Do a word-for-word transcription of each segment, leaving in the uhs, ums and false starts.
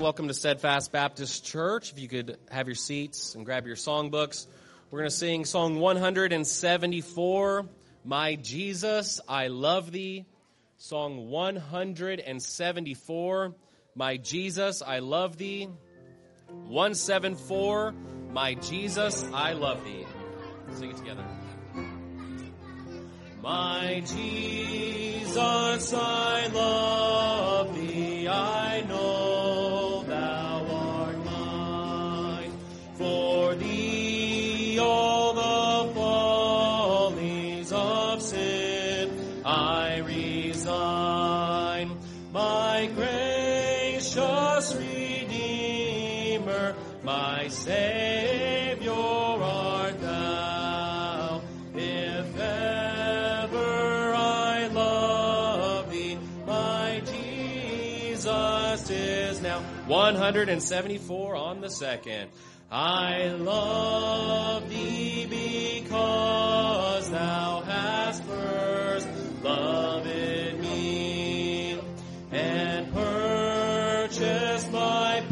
Welcome to Steadfast Baptist Church. If you could have your seats and grab your songbooks. We're going to sing Song one hundred seventy-four, My Jesus, I Love Thee. Song one hundred seventy-four, My Jesus, I Love Thee. one seventy-four, My Jesus, I Love Thee. Sing it together. My Jesus, I love Thee, I know Thou art mine. For Thee all the follies of sin I resign. My gracious Redeemer, my Savior art Thou. If ever I love Thee, my Jesus is now. one hundred seventy-four on the second. I love Thee because Thou hast first loved me and purchased my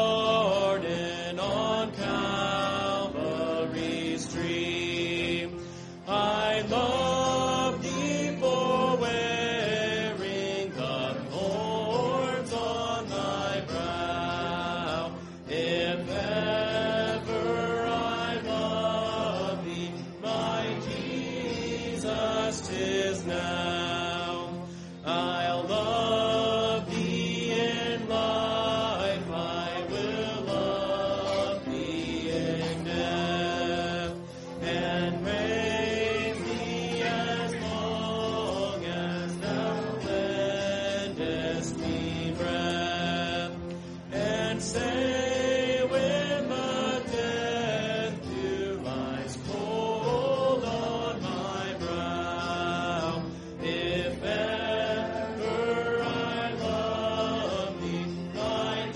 pardon on Calvary's tree. I love Thee for wearing the thorns on Thy brow. If ever I love Thee, my Jesus 'tis now. I'll love Thee in life, I will love Thee in death, and praise Thee as long as Thou lendest me breath, and say when the death dew lies cold on my brow, if ever I love Thee, my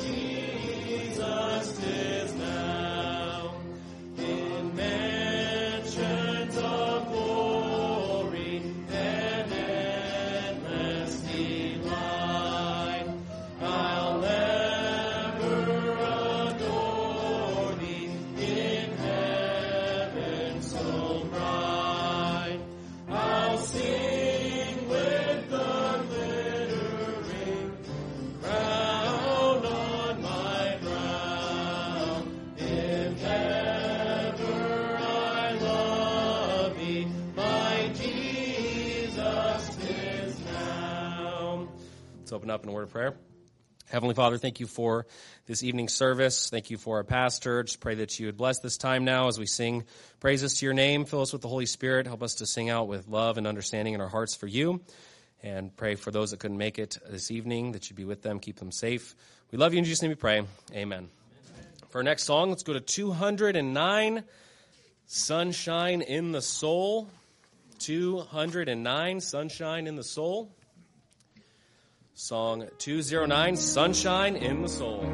Jesus 'tis now. In mansions of glory and endless delight, I'll ever adore Thee in heaven so bright. I'll sing with the glittering crown on my brow. If ever I love Thee, my Jesus 'tis now. Let's open up in a word of prayer. Heavenly Father, thank You for this evening's service. Thank You for our pastor. Just pray that You would bless this time now as we sing praises to Your name. Fill us with the Holy Spirit. Help us to sing out with love and understanding in our hearts for You. And pray for those that couldn't make it this evening, that You be with them, keep them safe. We love You. In Jesus' name we pray. Amen. For our next song, let's go to two hundred nine, Sunshine in the Soul. two hundred nine, Sunshine in the Soul. Song two oh nine, Sunshine in the Soul.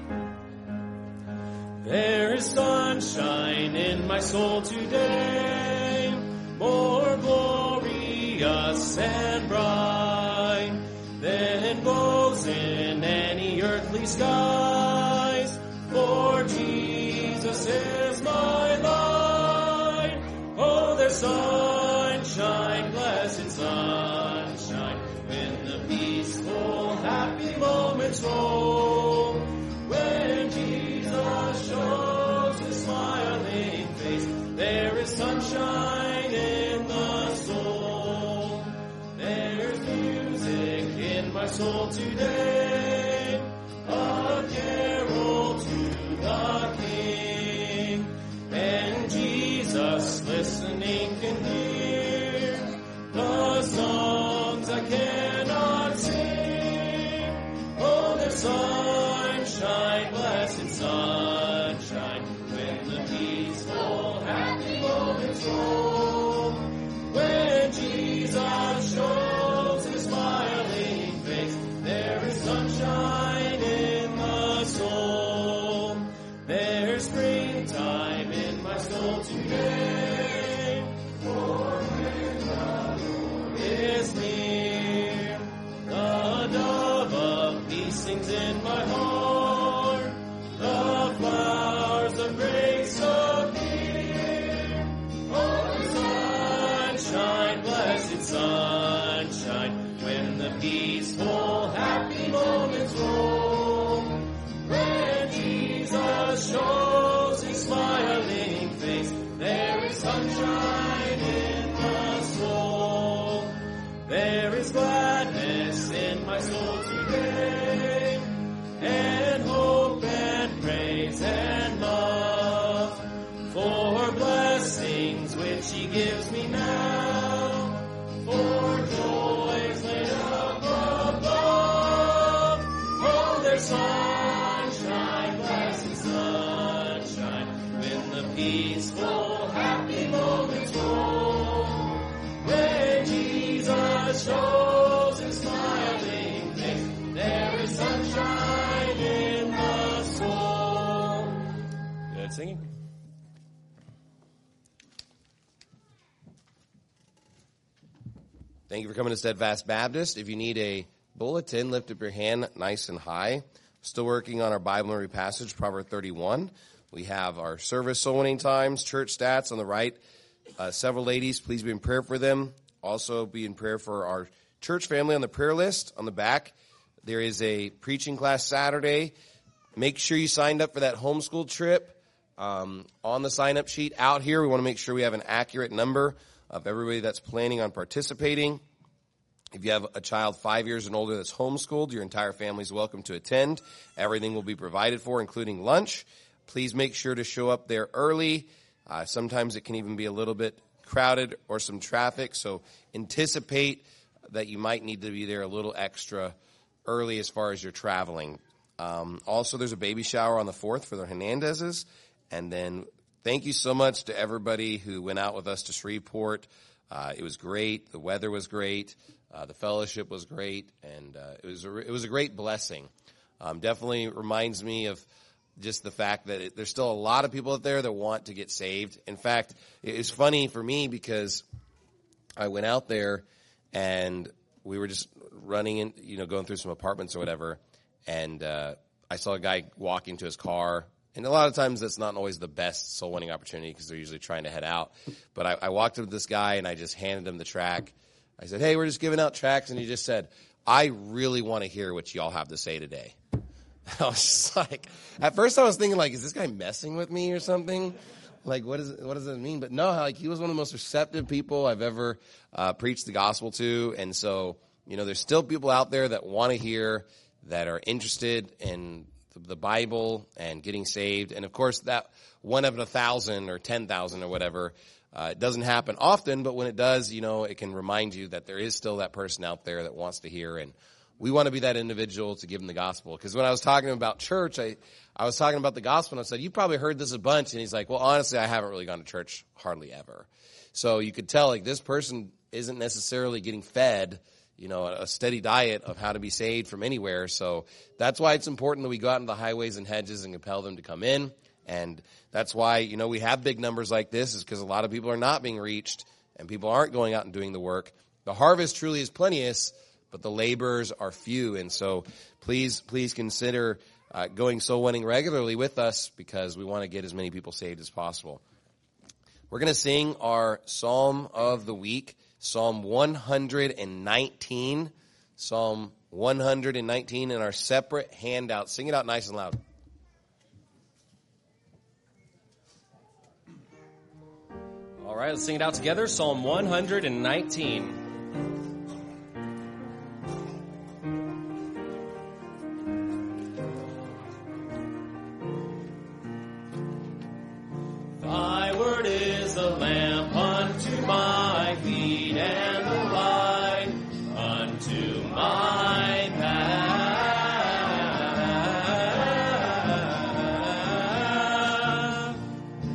There is sunshine in my soul today, more glorious and bright than blows in any earthly skies. For Jesus is my light. Oh, there's sunshine, blessed sunshine, when the peaceful, happy moments roll. When Jesus shows His smiling face, there is sunshine in the soul. There's music in my soul today, a carol to the King. And Jesus, listening, can hear the songs I cannot sing. Oh, there's sunshine, blessed sunshine, when the peaceful, happy moments roll. When Jesus shows His smiling face, there is sunshine in the soul. There's springtime in my soul today, for when the Lord is near, the dove of peace sings in my heart. peaceful, happy moments roll, when Jesus shows his smiling face, there is sunshine in the soul. There is gladness in my soul today, and hope and praise and love for blessings which he gives me now, for joys laid up above. Oh, there's sunshine, blessed sunshine, when the peaceful, happy moments roll, when Jesus shows his smiling face, there is sunshine in the soul. Good singing. Thank you for coming to Steadfast Baptist. If you need a bulletin, lift up your hand nice and high. Still working on our Bible memory passage, Proverbs thirty-one. We have our service soul winning times, church stats on the right. Uh, several ladies, please be in prayer for them. Also be in prayer for our church family on the prayer list. On the back, there is a preaching class Saturday. Make sure you signed up for that homeschool trip. Um, on the sign-up sheet out here, we want to make sure we have an accurate number of everybody that's planning on participating. If you have a child five years and older that's homeschooled, your entire family is welcome to attend. Everything will be provided for, including lunch. Please make sure to show up there early. Uh, sometimes it can even be a little bit crowded or some traffic, so anticipate that you might need to be there a little extra early as far as you're traveling. Um, also, there's a baby shower on the fourth for the Hernandezes, and then thank you so much to everybody who went out with us to Shreveport. Uh, it was great. The weather was great. Uh, the fellowship was great, and uh, it was a, it was a great blessing. Um, definitely reminds me of just the fact that it, there's still a lot of people out there that want to get saved. In fact, it's funny for me because I went out there and we were just running in, you know, going through some apartments or whatever, and uh, I saw a guy walking to his car. And a lot of times that's not always the best soul winning opportunity because they're usually trying to head out. But I, I walked up to this guy and I just handed him the track. I said, hey, we're just giving out tracks. And he just said, I really want to hear what y'all have to say today. I was just like, at first I was thinking, like, is this guy messing with me or something? Like, what, is, what does that mean? But no, like, he was one of the most receptive people I've ever uh, preached the gospel to. And so, you know, there's still people out there that want to hear, that are interested in the Bible and getting saved. And of course, that one of a thousand or ten thousand or whatever, uh, it doesn't happen often, but when it does, you know, it can remind you that there is still that person out there that wants to hear. And we want to be that individual to give them the gospel. Because when I was talking about church, I, I was talking about the gospel and I said, you probably heard this a bunch. And he's like, well, honestly, I haven't really gone to church hardly ever. So you could tell, like, this person isn't necessarily getting fed, you know, a steady diet of how to be saved from anywhere. So that's why it's important that we go out into the highways and hedges and compel them to come in. And that's why, you know, we have big numbers like this, is because a lot of people are not being reached and people aren't going out and doing the work. The harvest truly is plenteous, but the laborers are few. And so please, please consider uh, going soul winning regularly with us, because we want to get as many people saved as possible. We're going to sing our Psalm of the Week. Psalm one hundred nineteen, Psalm one hundred nineteen in our separate handout. Sing it out nice and loud. All right, let's sing it out together. Psalm one hundred nineteen. Thy word is a lamp unto my feet and a light unto my path.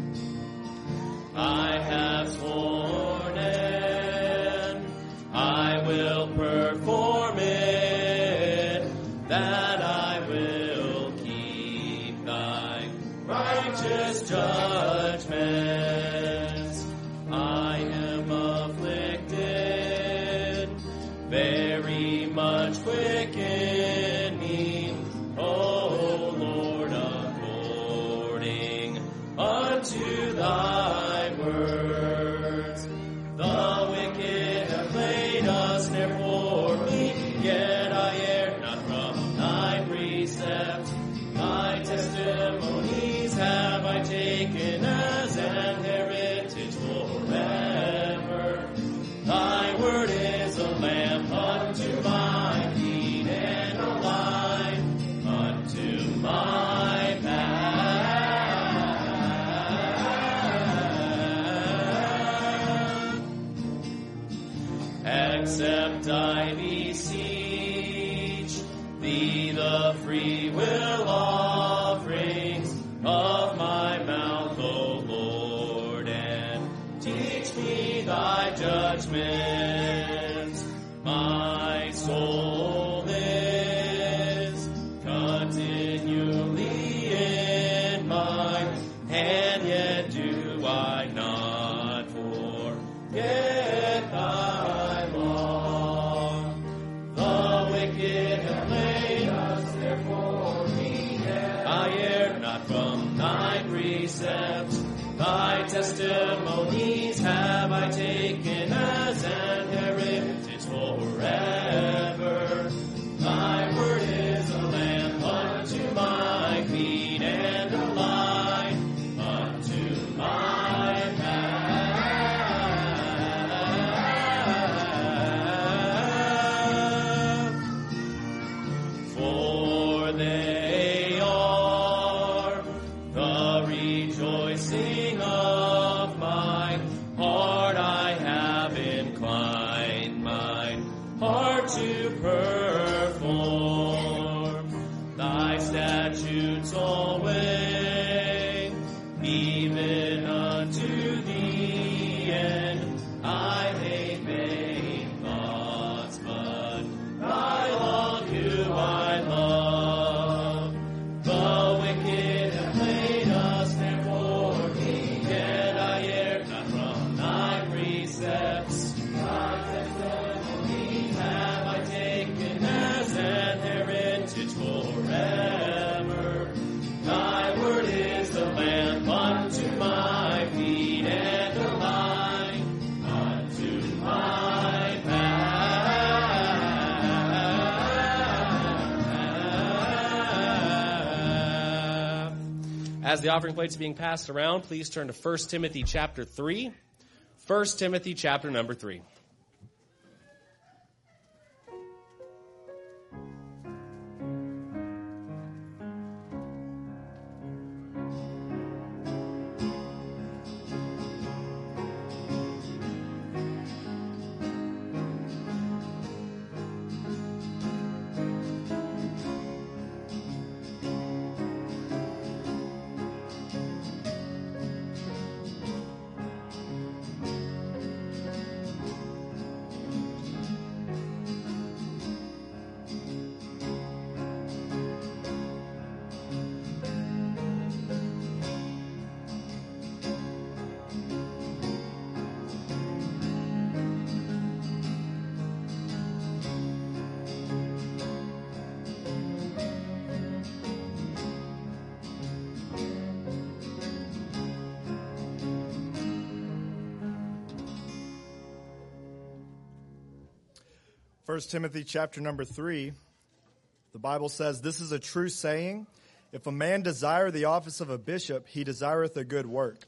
I have sworn and I will perform it, that I will keep thy righteous judgments. I am afflicted, very much quicken me, O Lord, according unto thy words. The wicked have laid a snare for me, yet I beseech thee the free will offerings of my mouth, O Lord, and teach me thy judgments. My soul is continually in my hand, yet do I not forget thy law. The wicked have laid us therefore me dead. I err not from thy precepts. Thy testimonies have I taken as an heritage forever. Thy word is a lamp unto my feet and a light unto my path. For they are the rejoicing of my heart. I have inclined mine heart to perform thy statutes always, even unto the end. I hate vain thoughts, but thy law do I love. The wicked have made us therefore me dead. I err not from thy precepts. Thy testimonies have I taken as an heritage forever. Thy word is a lamp unto my feet and a light unto my path. As the offering plates are being passed around, please turn to First Timothy chapter three. First Timothy chapter number three. First Timothy chapter number three, the Bible says, "This is a true saying, if a man desire the office of a bishop, he desireth a good work.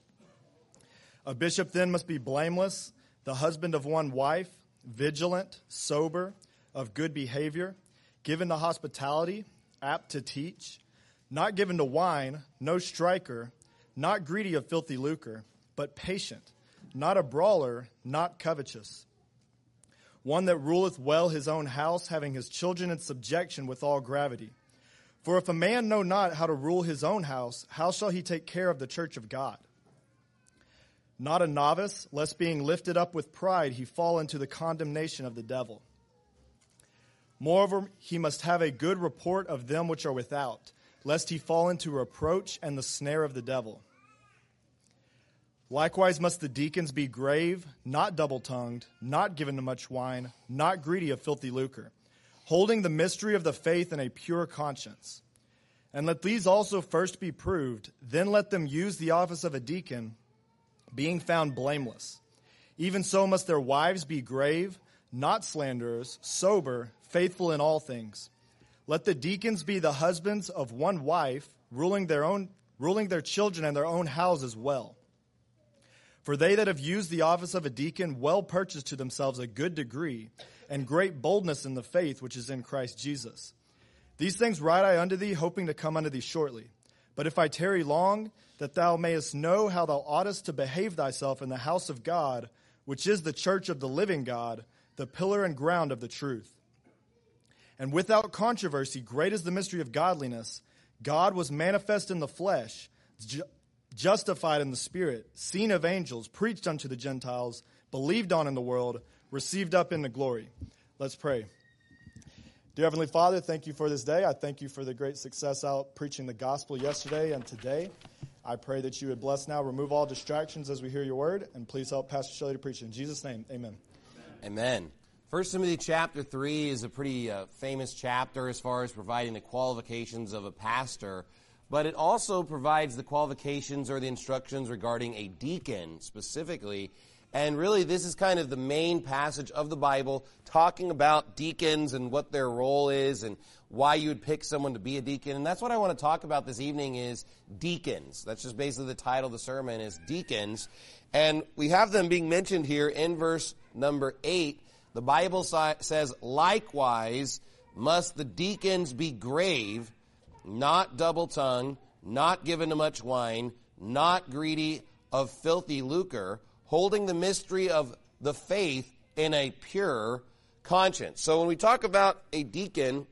A bishop then must be blameless, the husband of one wife, vigilant, sober, of good behavior, given to hospitality, apt to teach, not given to wine, no striker, not greedy of filthy lucre, but patient, not a brawler, not covetous. One that ruleth well his own house, having his children in subjection with all gravity. For if a man know not how to rule his own house, how shall he take care of the church of God? Not a novice, lest being lifted up with pride he fall into the condemnation of the devil. Moreover, he must have a good report of them which are without, lest he fall into reproach and the snare of the devil. Likewise must the deacons be grave, not double-tongued, not given to much wine, not greedy of filthy lucre, holding the mystery of the faith in a pure conscience. And let these also first be proved, then let them use the office of a deacon, being found blameless. Even so must their wives be grave, not slanderers, sober, faithful in all things. Let the deacons be the husbands of one wife, ruling their own, ruling their children and their own houses well. For they that have used the office of a deacon well purchase to themselves a good degree and great boldness in the faith which is in Christ Jesus. These things write I unto thee, hoping to come unto thee shortly. But if I tarry long, that thou mayest know how thou oughtest to behave thyself in the house of God, which is the church of the living God, the pillar and ground of the truth. And without controversy, great is the mystery of godliness. God was manifest in the flesh, ju- justified in the spirit, seen of angels, preached unto the Gentiles, believed on in the world, received up into glory. Let's pray. Dear Heavenly Father, thank you for this day. I thank you for the great success out preaching the gospel yesterday and today. I pray that you would bless now, remove all distractions as we hear your word, and please help Pastor Shelley to preach. In Jesus' name, amen. Amen. First Timothy chapter three is a pretty uh, famous chapter as far as providing the qualifications of a pastor, but it also provides the qualifications or the instructions regarding a deacon specifically. And really, this is kind of the main passage of the Bible talking about deacons and what their role is and why you would pick someone to be a deacon. And that's what I want to talk about this evening is deacons. That's just basically the title of the sermon is deacons. And we have them being mentioned here in verse number eight. The Bible si- says, likewise must the deacons be grave, not double-tongued, not given to much wine, not greedy of filthy lucre, holding the mystery of the faith in a pure conscience. So when we talk about a deacon,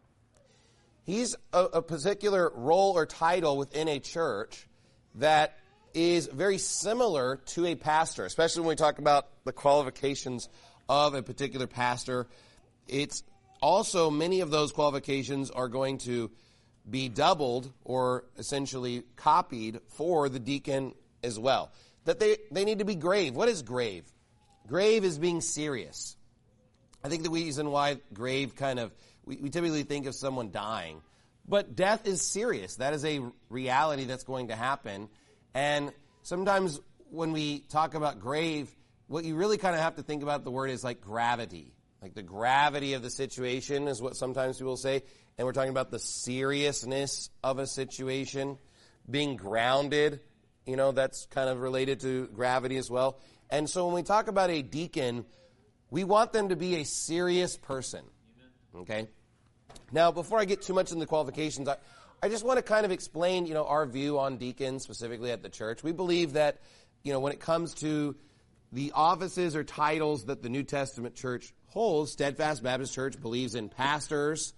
he's a, a particular role or title within a church that is very similar to a pastor, especially when we talk about the qualifications of a particular pastor. It's also, many of those qualifications are going to be doubled or essentially copied for the deacon as well. That they, they need to be grave. What is grave? Grave is being serious. I think the reason why grave kind of, we, we typically think of someone dying, but death is serious. That is a reality that's going to happen. And sometimes when we talk about grave, what you really kind of have to think about the word is like gravity. Like the gravity of the situation is what sometimes people say. And we're talking about the seriousness of a situation, being grounded. You know, that's kind of related to gravity as well. And so when we talk about a deacon, we want them to be a serious person. Okay? Now, before I get too much into the qualifications, I, I just want to kind of explain, you know, our view on deacons, specifically at the church. We believe that, you know, when it comes to the offices or titles that the New Testament church holds, Steadfast Baptist Church believes in pastors,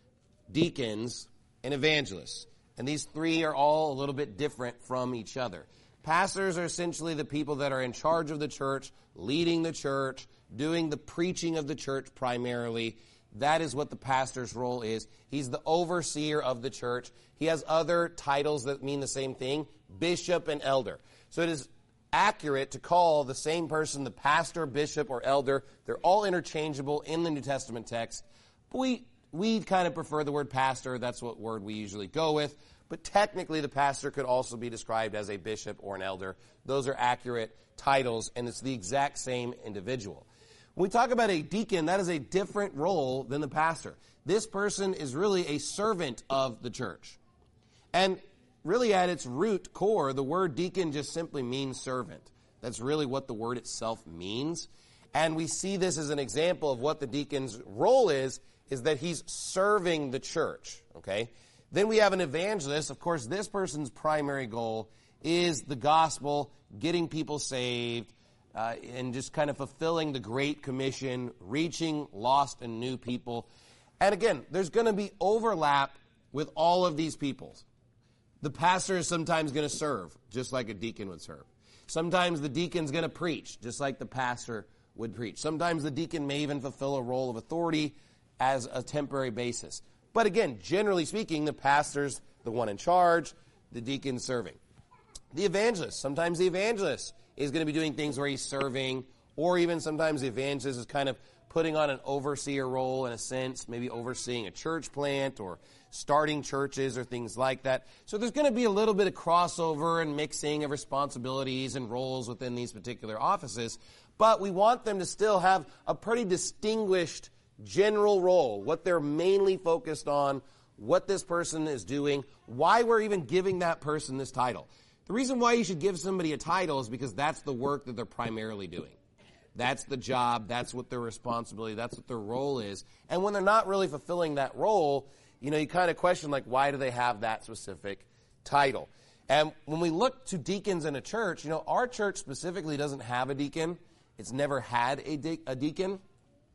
deacons, and evangelists. And these three are all a little bit different from each other. Pastors are essentially the people that are in charge of the church, leading the church, doing the preaching of the church primarily. That is what the pastor's role is. He's the overseer of the church. He has other titles that mean the same thing, bishop and elder. So it is accurate to call the same person the pastor, bishop, or elder. They're all interchangeable in the New Testament text. But we We kind of prefer the word pastor. That's what word we usually go with. But technically, the pastor could also be described as a bishop or an elder. Those are accurate titles, and it's the exact same individual. When we talk about a deacon, that is a different role than the pastor. This person is really a servant of the church. And really at its root core, the word deacon just simply means servant. That's really what the word itself means. And we see this as an example of what the deacon's role is, is that he's serving the church, okay? Then we have an evangelist. Of course, this person's primary goal is the gospel, getting people saved, uh, and just kind of fulfilling the Great Commission, reaching lost and new people. And again, there's going to be overlap with all of these people. The pastor is sometimes going to serve, just like a deacon would serve. Sometimes the deacon's going to preach, just like the pastor would preach. Sometimes the deacon may even fulfill a role of authority as a temporary basis. But again, generally speaking, the pastor's the one in charge, the deacon's serving. The evangelist, sometimes the evangelist is going to be doing things where he's serving, or even sometimes the evangelist is kind of putting on an overseer role in a sense, maybe overseeing a church plant or starting churches or things like that. So there's going to be a little bit of crossover and mixing of responsibilities and roles within these particular offices, but we want them to still have a pretty distinguished general role, what they're mainly focused on, what this person is doing, why we're even giving that person this title. The reason why you should give somebody a title is because that's the work that they're primarily doing. That's the job, that's what their responsibility, that's what their role is. And when they're not really fulfilling that role, you know, you kind of question, like, why do they have that specific title? And when we look to deacons in a church, you know, our church specifically doesn't have a deacon. It's never had a, de- a deacon.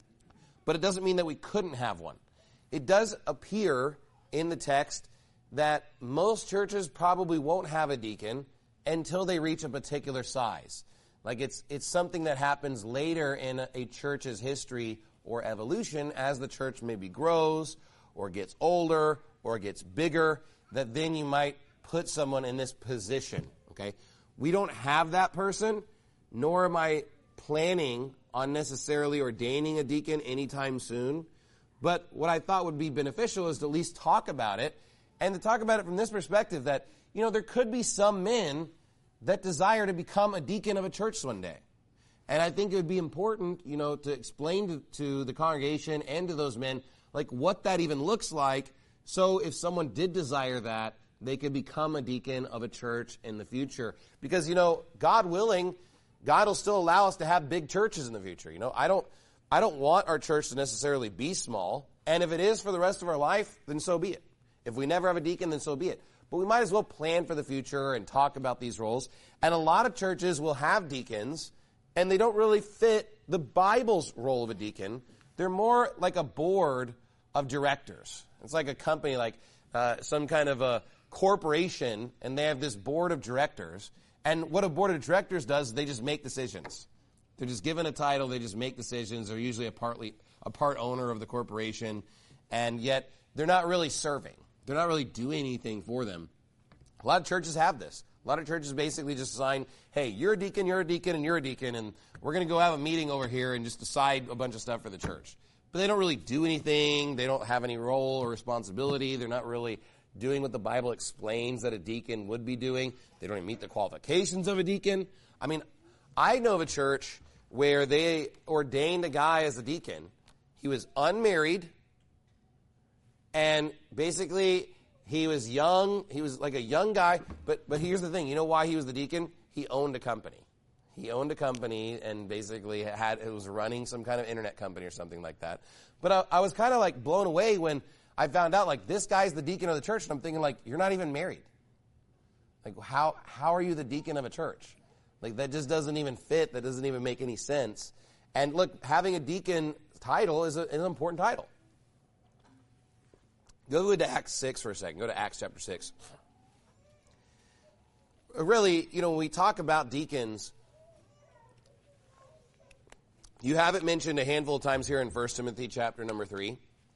but it doesn't mean that we couldn't have one. It does appear in the text that most churches probably won't have a deacon until they reach a particular size. Like it's it's something that happens later in a, a church's history or evolution as the church maybe grows or gets older or gets bigger, that then you might put someone in this position, okay? We don't have that person, nor am I planning on necessarily ordaining a deacon anytime soon. But what I thought would be beneficial is to at least talk about it, and to talk about it from this perspective that, you know, there could be some men that desire to become a deacon of a church one day. And I think it would be important, you know, to explain to, to the congregation and to those men, like, what that even looks like, so if someone did desire that, they could become a deacon of a church in the future. Because, you know, God willing, God will still allow us to have big churches in the future. You know, I don't, I don't want our church to necessarily be small. And if it is for the rest of our life, then so be it. If we never have a deacon, then so be it. But we might as well plan for the future and talk about these roles. And a lot of churches will have deacons, and they don't really fit the Bible's role of a deacon. They're more like a board of directors. It's like a company, like uh, some kind of a corporation, and they have this board of directors. And what a board of directors does is they just make decisions. They're just given a title, they just make decisions. They're usually a partly a part owner of the corporation, and yet they're not really serving. They're not really doing anything for them. A lot of churches have this. A lot of churches basically just assign, hey, you're a deacon, you're a deacon, and you're a deacon, and we're going to go have a meeting over here and just decide a bunch of stuff for the church. But they don't really do anything. They don't have any role or responsibility. They're not really doing what the Bible explains that a deacon would be doing. They don't even meet the qualifications of a deacon. I mean, I know of a church where they ordained a guy as a deacon. He was unmarried, and basically he was young. He was like a young guy. But but here's the thing. You know why he was the deacon? He owned a company. He owned a company and basically had it was running some kind of internet company or something like that. But I, I was kind of like blown away when I found out, like, this guy's the deacon of the church, and I'm thinking, like, you're not even married. Like, how how are you the deacon of a church? Like, that just doesn't even fit. That doesn't even make any sense. And look, having a deacon title is, a, is an important title. Go to Acts six for a second. Go to Acts chapter six. Really, you know, when we talk about deacons, you have it mentioned a handful of times here in First Timothy chapter number three.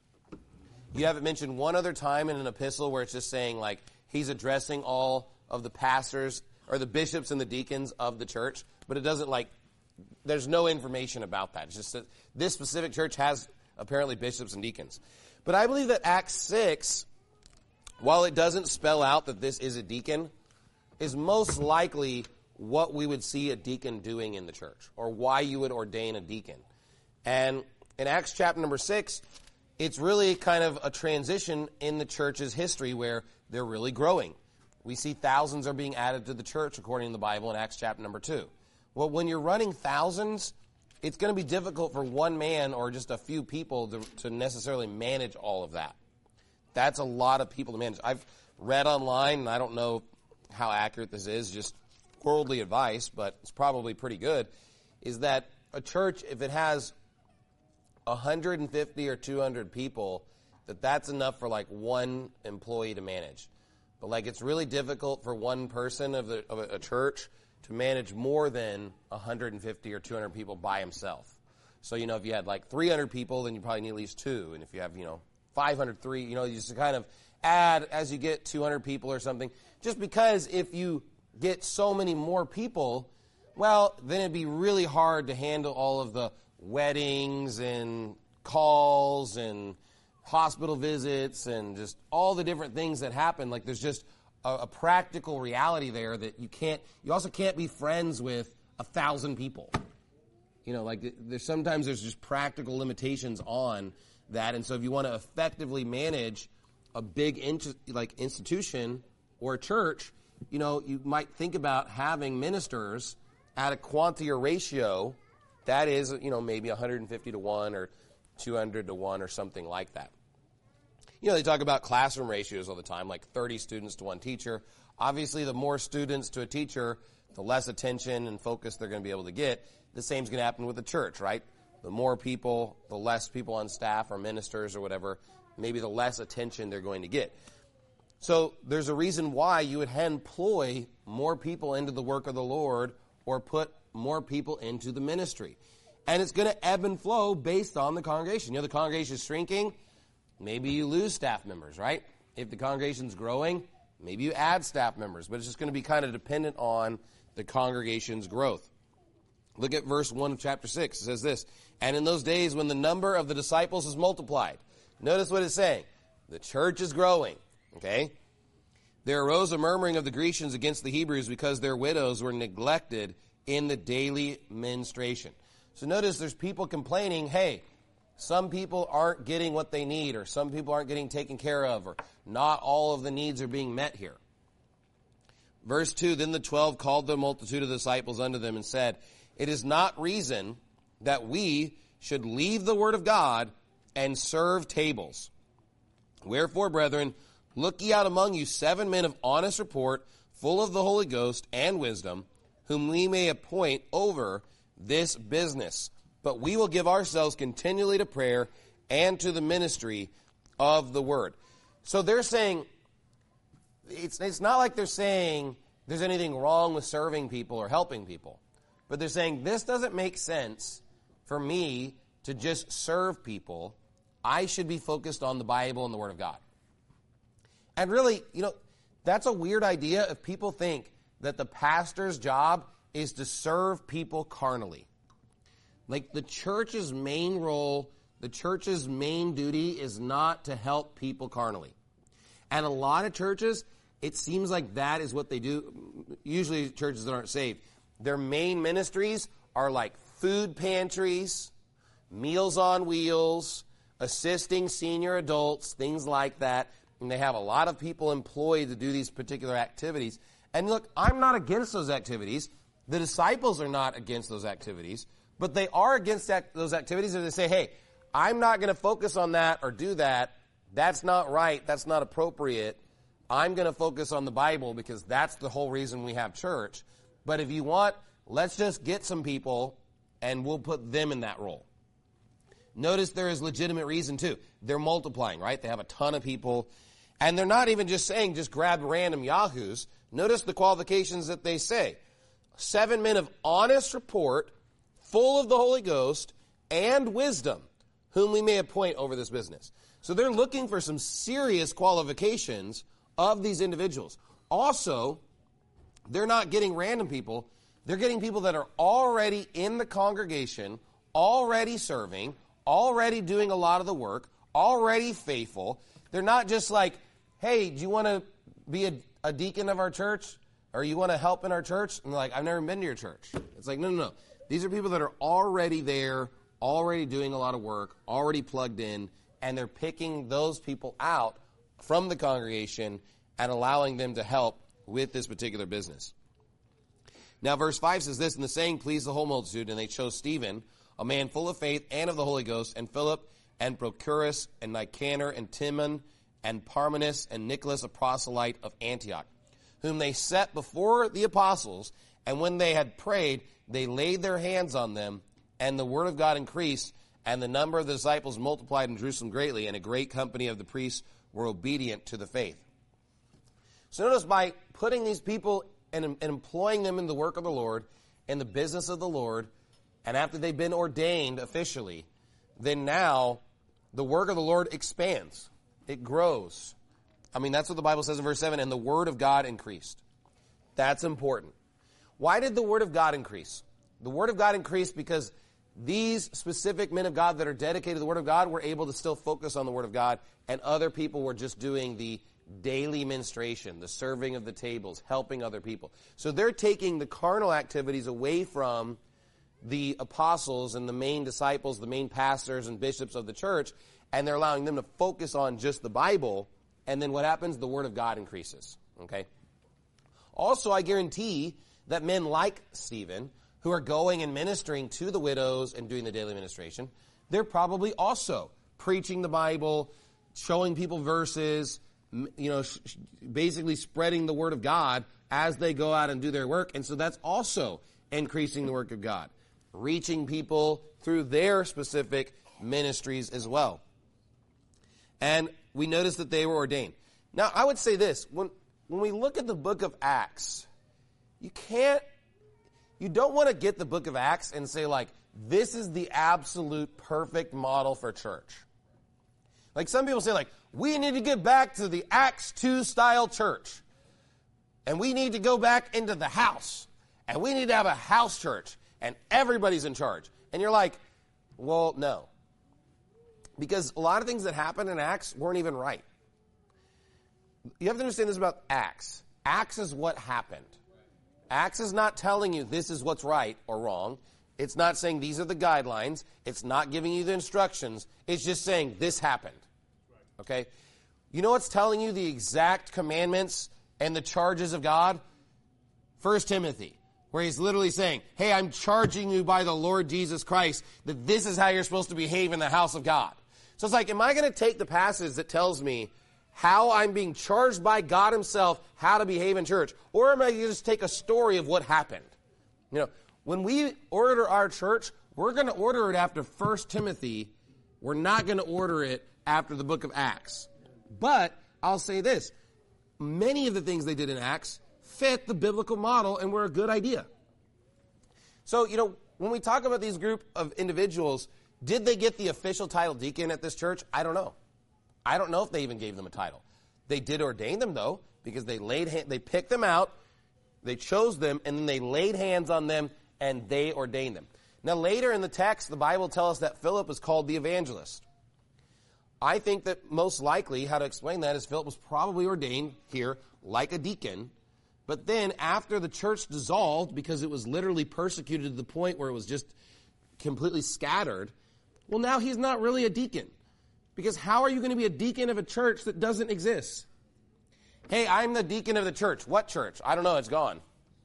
You have it mentioned one other time in an epistle where it's just saying, like, he's addressing all of the pastors or the bishops and the deacons of the church, but it doesn't, like, there's no information about that. It's just that this specific church has apparently bishops and deacons. But I believe that Acts six, while it doesn't spell out that this is a deacon, is most likely what we would see a deacon doing in the church, or why you would ordain a deacon. And in Acts chapter number six, it's really kind of a transition in the church's history where they're really growing. We see thousands are being added to the church according to the Bible in Acts chapter number two. Well, when you're running thousands, it's going to be difficult for one man or just a few people to, to necessarily manage all of that. That's a lot of people to manage. I've read online, and I don't know how accurate this is, just worldly advice, but it's probably pretty good, is that a church, if it has one hundred fifty or two hundred people, that that's enough for like one employee to manage. But like it's really difficult for one person of, the, of a, a church to manage more than one hundred fifty or two hundred people by himself. So, you know, if you had like three hundred people, then you probably need at least two. And if you have, you know, five hundred, three, you know, you just kind of add as you get two hundred people or something. Just because if you get so many more people, well, then it'd be really hard to handle all of the weddings and calls and hospital visits and just all the different things that happen. Like there's just a, a practical reality there that you can't, you also can't be friends with a thousand people. You know, like there's sometimes there's just practical limitations on that. And so if you want to effectively manage a big int- like institution or a church, you know, you might think about having ministers at a quantity or ratio that is, you know, maybe one hundred fifty to one or two hundred to one or something like that. You know, they talk about classroom ratios all the time, like thirty students to one teacher. Obviously, the more students to a teacher, the less attention and focus they're going to be able to get. The same is going to happen with the church, right? the more people, the less people on staff or ministers or whatever, maybe the less attention they're going to get. So there's a reason why you would employ more people into the work of the Lord or put more people into the ministry. And it's going to ebb and flow based on the congregation. You know, the congregation is shrinking, maybe you lose staff members, right? If the congregation's growing, maybe you add staff members. But it's just going to be kind of dependent on the congregation's growth. Look at verse one of chapter six. It says this, "And in those days when the number of the disciples is multiplied." Notice what it's saying. The church is growing. Okay? "There arose a murmuring of the Grecians against the Hebrews because their widows were neglected in the daily ministration." So notice there's people complaining, hey, some people aren't getting what they need, or some people aren't getting taken care of, or not all of the needs are being met here. Verse two, "Then the twelve called the multitude of the disciples unto them and said, It is not reason that we should leave the word of God and serve tables. Wherefore, brethren, look ye out among you seven men of honest report, full of the Holy Ghost and wisdom, whom we may appoint over this business. But we will give ourselves continually to prayer and to the ministry of the word." So they're saying, it's, it's not like they're saying there's anything wrong with serving people or helping people. But they're saying, this doesn't make sense for me to just serve people. I should be focused on the Bible and the Word of God. And really, you know, that's a weird idea if people think that the pastor's job is to serve people carnally. Like, the church's main role, the church's main duty is not to help people carnally. And a lot of churches, it seems like that is what they do. Usually churches that aren't saved. Their main ministries are like food pantries, Meals on Wheels, assisting senior adults, things like that. And they have a lot of people employed to do these particular activities. And look, I'm not against those activities. The disciples are not against those activities. But they are against that, those activities, and they say, hey, I'm not going to focus on that or do that. That's not right. That's not appropriate. I'm going to focus on the Bible because that's the whole reason we have church. But if you want, let's just get some people and we'll put them in that role. Notice there is legitimate reason too. They're multiplying, right? They have a ton of people. And they're not even just saying just grab random yahoos. Notice the qualifications that they say. Seven men of honest report, full of the Holy Ghost and wisdom, whom we may appoint over this business. So they're looking for some serious qualifications of these individuals. Also, they're not getting random people. They're getting people that are already in the congregation, already serving, already doing a lot of the work, already faithful. They're not just like, hey, do you want to be a, a deacon of our church? Or you want to help in our church? And they're like, I've never been to your church. It's like, no, no, no. These are people that are already there, already doing a lot of work, already plugged in, and they're picking those people out from the congregation and allowing them to help with this particular business. Now, verse five says this, "And the saying pleased the whole multitude, and they chose Stephen, a man full of faith and of the Holy Ghost, and Philip, and Prochorus, and Nicanor, and Timon, and Parmenas, and Nicholas, a proselyte of Antioch, whom they set before the apostles, and when they had prayed, they laid their hands on them, and the word of God increased, and the number of the disciples multiplied in Jerusalem greatly, and a great company of the priests were obedient to the faith." So notice by putting these people and, and employing them in the work of the Lord, in the business of the Lord, and after they've been ordained officially, then now the work of the Lord expands. It grows. I mean, that's what the Bible says in verse seven, and the word of God increased. That's important. Why did the word of God increase? The word of God increased because these specific men of God that are dedicated to the word of God were able to still focus on the word of God, and other people were just doing the daily ministration, the serving of the tables, helping other people. So they're taking the carnal activities away from the apostles and the main disciples, the main pastors and bishops of the church, and they're allowing them to focus on just the Bible. And then what happens? The word of God increases. Okay. Also, I guarantee that men like Stephen, who are going and ministering to the widows and doing the daily ministration, they're probably also preaching the Bible, showing people verses, you know, basically spreading the word of God as they go out and do their work. And so that's also increasing the work of God. reaching people through their specific ministries as well. And we notice that they were ordained. Now, I would say this. When, when we look at the book of Acts, you can't, you don't want to get the book of Acts and say, like, this is the absolute perfect model for church. Like some people say, like, we need to get back to the Acts two style church. And we need to go back into the house. And we need to have a house church. And everybody's in charge. And you're like, well, no. Because a lot of things that happened in Acts weren't even right. You have to understand this about Acts. Acts is what happened. Acts is not telling you this is what's right or wrong. It's not saying these are the guidelines. It's not giving you the instructions. It's just saying this happened. Okay? You know what's telling you the exact commandments and the charges of God? First Timothy, where he's literally saying, hey, I'm charging you by the Lord Jesus Christ that this is how you're supposed to behave in the house of God. So it's like, am I going to take the passage that tells me how I'm being charged by God himself how to behave in church? Or am I going to just take a story of what happened? You know, when we order our church, we're going to order it after First Timothy. We're not going to order it after the book of Acts. But I'll say this. Many of the things they did in Acts fit the biblical model and were a good idea. So, you know, when we talk about these group of individuals, did they get the official title deacon at this church? I don't know. I don't know if they even gave them a title. They did ordain them, though, because they laid hand, they picked them out, they chose them, and then they laid hands on them, and they ordained them. Now, later in the text, the Bible tells us that Philip was called the evangelist. I think that most likely how to explain that is Philip was probably ordained here like a deacon, but then after the church dissolved, because it was literally persecuted to the point where it was just completely scattered, well, now he's not really a deacon. Because how are you going to be a deacon of a church that doesn't exist? Hey, I'm the deacon of the church. What church? I don't know. It's gone.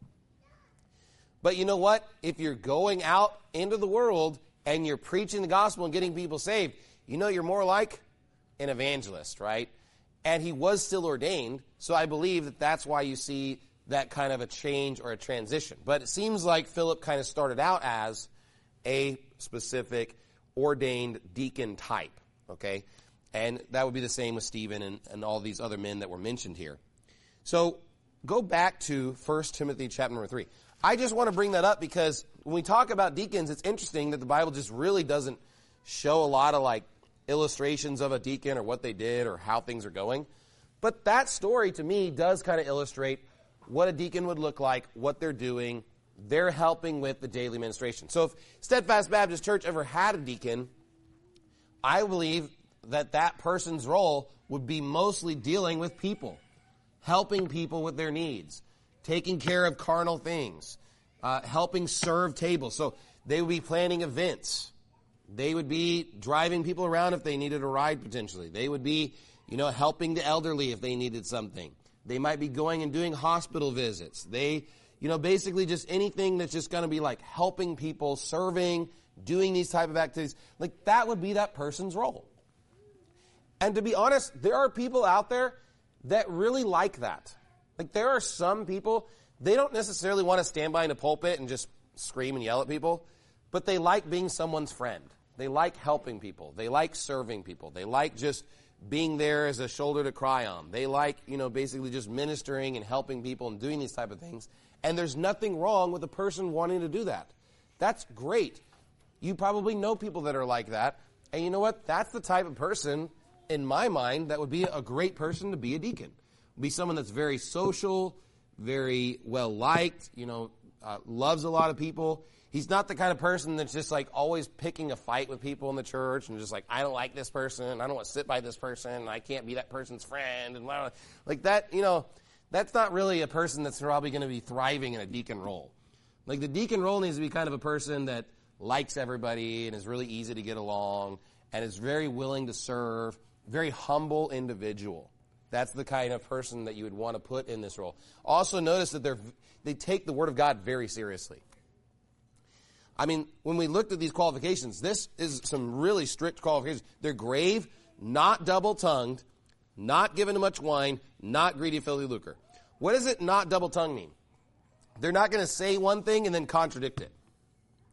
But you know what? If you're going out into the world and you're preaching the gospel and getting people saved, you know you're more like an evangelist, right? And he was still ordained, so I believe that that's why you see that kind of a change or a transition. But it seems like Philip kind of started out as a specific ordained deacon type. Okay, and that would be the same with Stephen and, and all these other men that were mentioned here. So go back to First Timothy chapter number three. I just want to bring that up because when we talk about deacons, it's interesting that the Bible just really doesn't show a lot of like illustrations of a deacon or what they did or how things are going. But that story to me does kind of illustrate what a deacon would look like, what they're doing. They're helping with the daily administration. So if Steadfast Baptist Church ever had a deacon, I believe that that person's role would be mostly dealing with people, helping people with their needs, taking care of carnal things, uh, helping serve tables. So they would be planning events. They would be driving people around if they needed a ride potentially. They would be, you know, helping the elderly if they needed something. They might be going and doing hospital visits. They, you know, basically just anything that's just going to be like helping people, serving, doing these type of activities, like that would be that person's role. And to be honest, there are people out there that really like that. Like there are some people, they don't necessarily want to stand behind a pulpit and just scream and yell at people, but they like being someone's friend. They like helping people. They like serving people. They like just being there as a shoulder to cry on. They like, you know, basically just ministering and helping people and doing these type of things. And there's nothing wrong with a person wanting to do that. That's great. You probably know people that are like that. And you know what? That's the type of person, in my mind, that would be a great person to be a deacon. Be someone that's very social, very well-liked, you know, uh, loves a lot of people. He's not the kind of person that's just like always picking a fight with people in the church and just like, I don't like this person, I don't want to sit by this person, and I can't be that person's friend, and blah, blah. Like that, you know, that's not really a person that's probably going to be thriving in a deacon role. Like the deacon role needs to be kind of a person that likes everybody and is really easy to get along and is very willing to serve, very humble individual. That's the kind of person that you would want to put in this role. Also notice that they're, they take the Word of God very seriously. I mean, when we looked at these qualifications, this is some really strict qualifications. They're grave, not double-tongued, not given to much wine, not greedy, filthy lucre. What does it not double-tongued mean? They're not going to say one thing and then contradict it.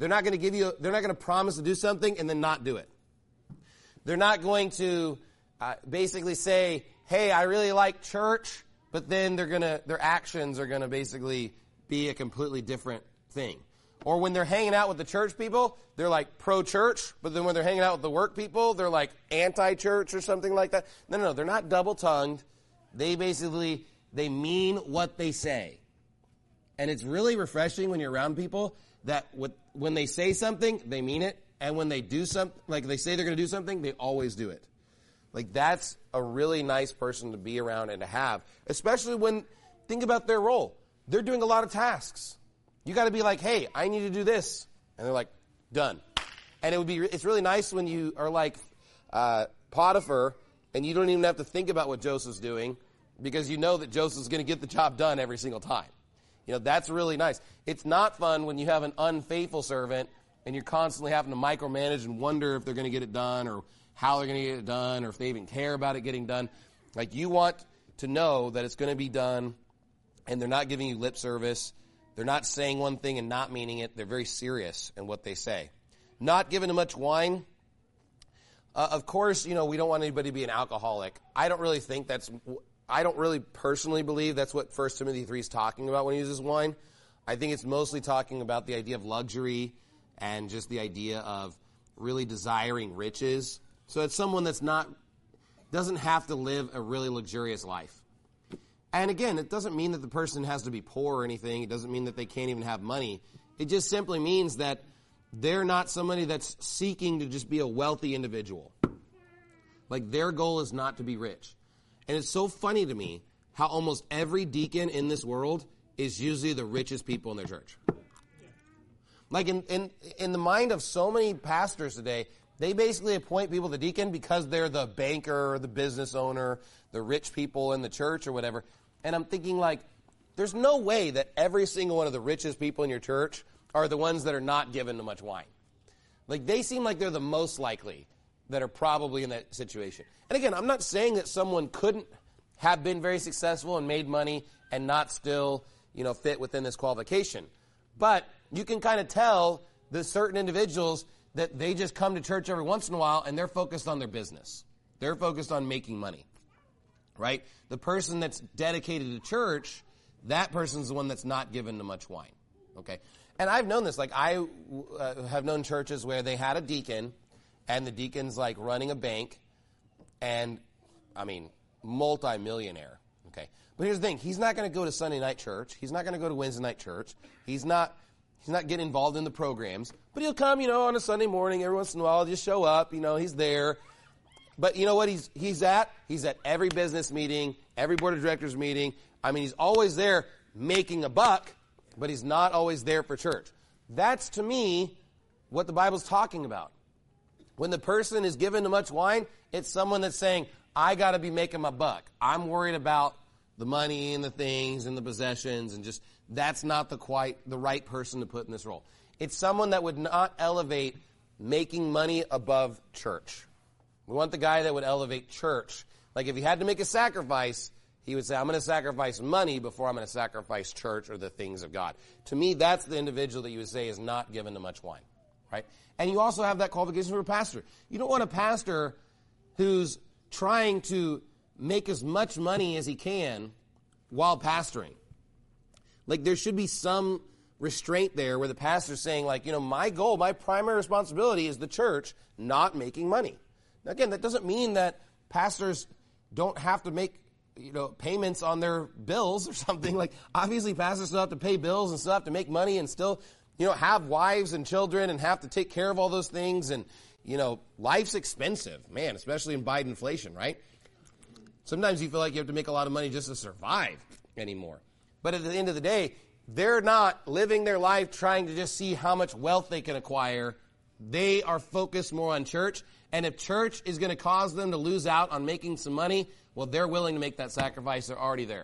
They're not going to give you, they're not going to promise to do something and then not do it. They're not going to uh, basically say, hey, I really like church, but then they're going to, their actions are going to basically be a completely different thing. Or when they're hanging out with the church people, they're like pro-church, but then when they're hanging out with the work people, they're like anti-church or something like that. No, no, no, they're not double-tongued. They basically, they mean what they say. And it's really refreshing when you're around people that with, when they say something, they mean it. And when they do something, like they say they're going to do something, they always do it. Like that's a really nice person to be around and to have, especially when, think about their role. They're doing a lot of tasks. You got to be like, hey, I need to do this. And they're like, done. And it would be, it's really nice when you are like uh, Potiphar and you don't even have to think about what Joseph's doing because you know that Joseph's going to get the job done every single time. You know, that's really nice. It's not fun when you have an unfaithful servant and you're constantly having to micromanage and wonder if they're going to get it done or how they're going to get it done or if they even care about it getting done. Like you want to know that it's going to be done and they're not giving you lip service. They're not saying one thing and not meaning it. They're very serious in what they say. Not giving them much wine. Uh, of course, you know, we don't want anybody to be an alcoholic. I don't really think that's, I don't really personally believe that's what First Timothy three is talking about when he uses wine. I think it's mostly talking about the idea of luxury and just the idea of really desiring riches. So it's someone that's not, doesn't have to live a really luxurious life. And again, it doesn't mean that the person has to be poor or anything. It doesn't mean that they can't even have money. It just simply means that they're not somebody that's seeking to just be a wealthy individual. Like their goal is not to be rich. And it's so funny to me how almost every deacon in this world is usually the richest people in their church. Like in, in, in the mind of so many pastors today, they basically appoint people to deacon because they're the banker or the business owner, the rich people in the church or whatever. And I'm thinking like, there's no way that every single one of the richest people in your church are the ones that are not given to much wine. Like they seem like they're the most likely that are probably in that situation. And again, I'm not saying that someone couldn't have been very successful and made money and not still, you know, fit within this qualification. But you can kind of tell the certain individuals that they just come to church every once in a while and they're focused on their business. They're focused on making money. Right? The person that's dedicated to church, that person's the one that's not given to much wine. Okay? And I've known this. Like, I uh, have known churches where they had a deacon, and the deacon's, like, running a bank, and, I mean, multi-millionaire. Okay? But here's the thing. He's not going to go to Sunday night church. He's not going to go to Wednesday night church. He's not he's not getting involved in the programs. But he'll come, you know, on a Sunday morning every once in a while, just show up. You know, he's there. But you know what he's he's at? He's at every business meeting, every board of directors meeting. I mean, he's always there making a buck, but he's not always there for church. That's, to me, what the Bible's talking about. When the person is given to much wine, it's someone that's saying, I got to be making my buck. I'm worried about the money and the things and the possessions, and just that's not the quite the right person to put in this role. It's someone that would not elevate making money above church. We want the guy that would elevate church. Like if he had to make a sacrifice, he would say, I'm going to sacrifice money before I'm going to sacrifice church or the things of God. To me, that's the individual that you would say is not given to much wine. Right? And you also have that qualification for a pastor. You don't want a pastor who's trying to make as much money as he can while pastoring. Like there should be some restraint there where the pastor's saying like, you know, my goal, my primary responsibility is the church, not making money. Now, again, that doesn't mean that pastors don't have to make, you know, payments on their bills or something. Like, obviously, pastors still have to pay bills and still have to make money and still, you know, have wives and children and have to take care of all those things. And, you know, life's expensive, man, especially in Biden inflation, right? Sometimes you feel like you have to make a lot of money just to survive anymore. But at the end of the day, they're not living their life trying to just see how much wealth they can acquire. They are focused more on church. And if church is going to cause them to lose out on making some money, well, they're willing to make that sacrifice. They're already there.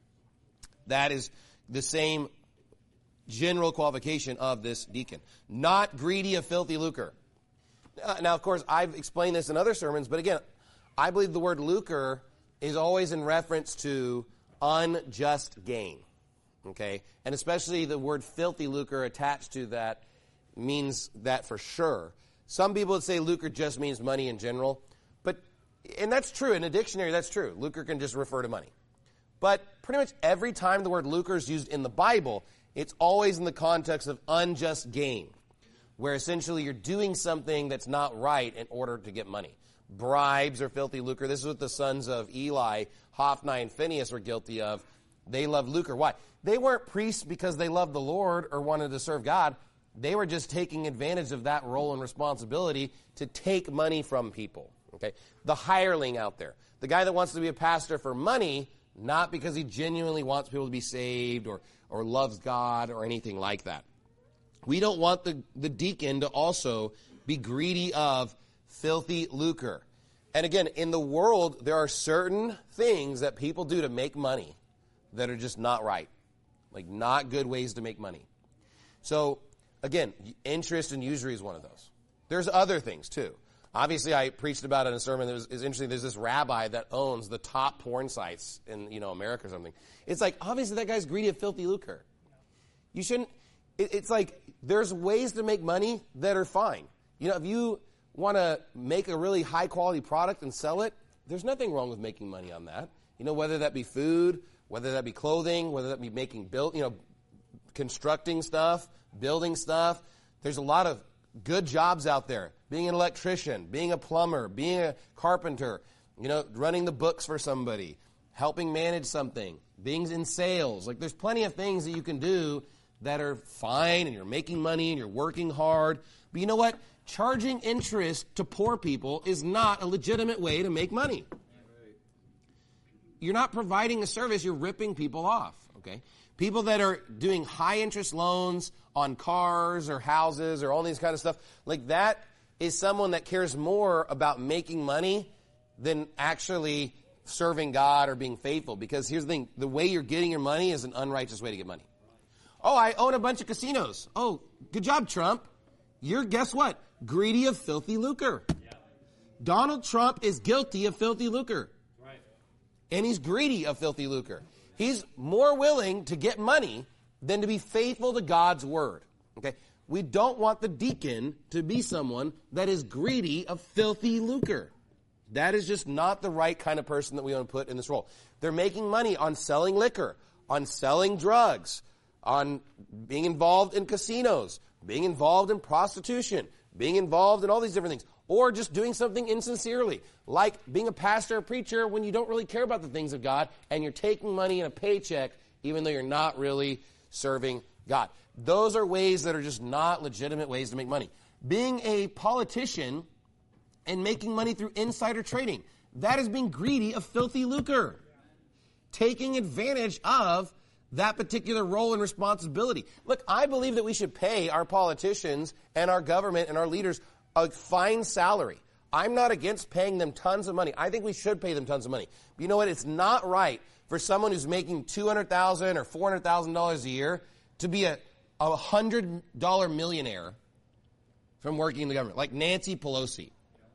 That is the same general qualification of this deacon. Not greedy of filthy lucre. Uh, now, of course, I've explained this in other sermons, but again, I believe the word lucre is always in reference to unjust gain. Okay? And especially the word filthy lucre attached to that means that for sure. Some people would say lucre just means money in general. But, and that's true. In a dictionary, that's true. Lucre can just refer to money. But pretty much every time the word lucre is used in the Bible, it's always in the context of unjust gain, where essentially you're doing something that's not right in order to get money. Bribes or filthy lucre. This is what the sons of Eli, Hophni, and Phinehas were guilty of. They loved lucre. Why? They weren't priests because they loved the Lord or wanted to serve God. They were just taking advantage of that role and responsibility to take money from people. Okay? The hireling out there. The guy that wants to be a pastor for money, not because he genuinely wants people to be saved or, or loves God or anything like that. We don't want the, the deacon to also be greedy of filthy lucre. And again, in the world, there are certain things that people do to make money that are just not right. Like, not good ways to make money. So, again, interest and usury is one of those. There's other things, too. Obviously, I preached about it in a sermon that was, is interesting. There's this rabbi that owns the top porn sites in, you know, America or something. It's like, obviously, that guy's greedy of filthy lucre. You shouldn't, it, it's like, there's ways to make money that are fine. You know, if you want to make a really high-quality product and sell it, there's nothing wrong with making money on that. You know, whether that be food, whether that be clothing, whether that be making, build, you know, constructing stuff, building stuff. There's a lot of good jobs out there. Being an electrician, being a plumber, being a carpenter, you know, running the books for somebody, helping manage something, being in sales. Like, there's plenty of things that you can do that are fine, and you're making money, and you're working hard. But you know what? Charging interest to poor people is not a legitimate way to make money. You're not providing a service, you're ripping people off, okay? People that are doing high interest loans on cars or houses or all these kind of stuff, like that is someone that cares more about making money than actually serving God or being faithful. Because here's the thing, the way you're getting your money is an unrighteous way to get money. Oh, I own a bunch of casinos. Oh, good job, Trump. You're, guess what? Greedy of filthy lucre. Yeah. Donald Trump is guilty of filthy lucre. Right. And he's greedy of filthy lucre. He's more willing to get money than to be faithful to God's word. Okay? We don't want the deacon to be someone that is greedy of filthy lucre. That is just not the right kind of person that we want to put in this role. They're making money on selling liquor, on selling drugs, on being involved in casinos, being involved in prostitution, being involved in all these different things, or just doing something insincerely, like being a pastor or preacher when you don't really care about the things of God and you're taking money in a paycheck even though you're not really serving God. Those are ways that are just not legitimate ways to make money. Being a politician and making money through insider trading, that is being greedy of filthy lucre. Taking advantage of that particular role and responsibility. Look, I believe that we should pay our politicians and our government and our leaders a fine salary. I'm not against paying them tons of money. I think we should pay them tons of money. But you know what? It's not right for someone who's making two hundred thousand dollars or four hundred thousand dollars a year to be a, a one hundred dollar millionaire from working in the government, like Nancy Pelosi.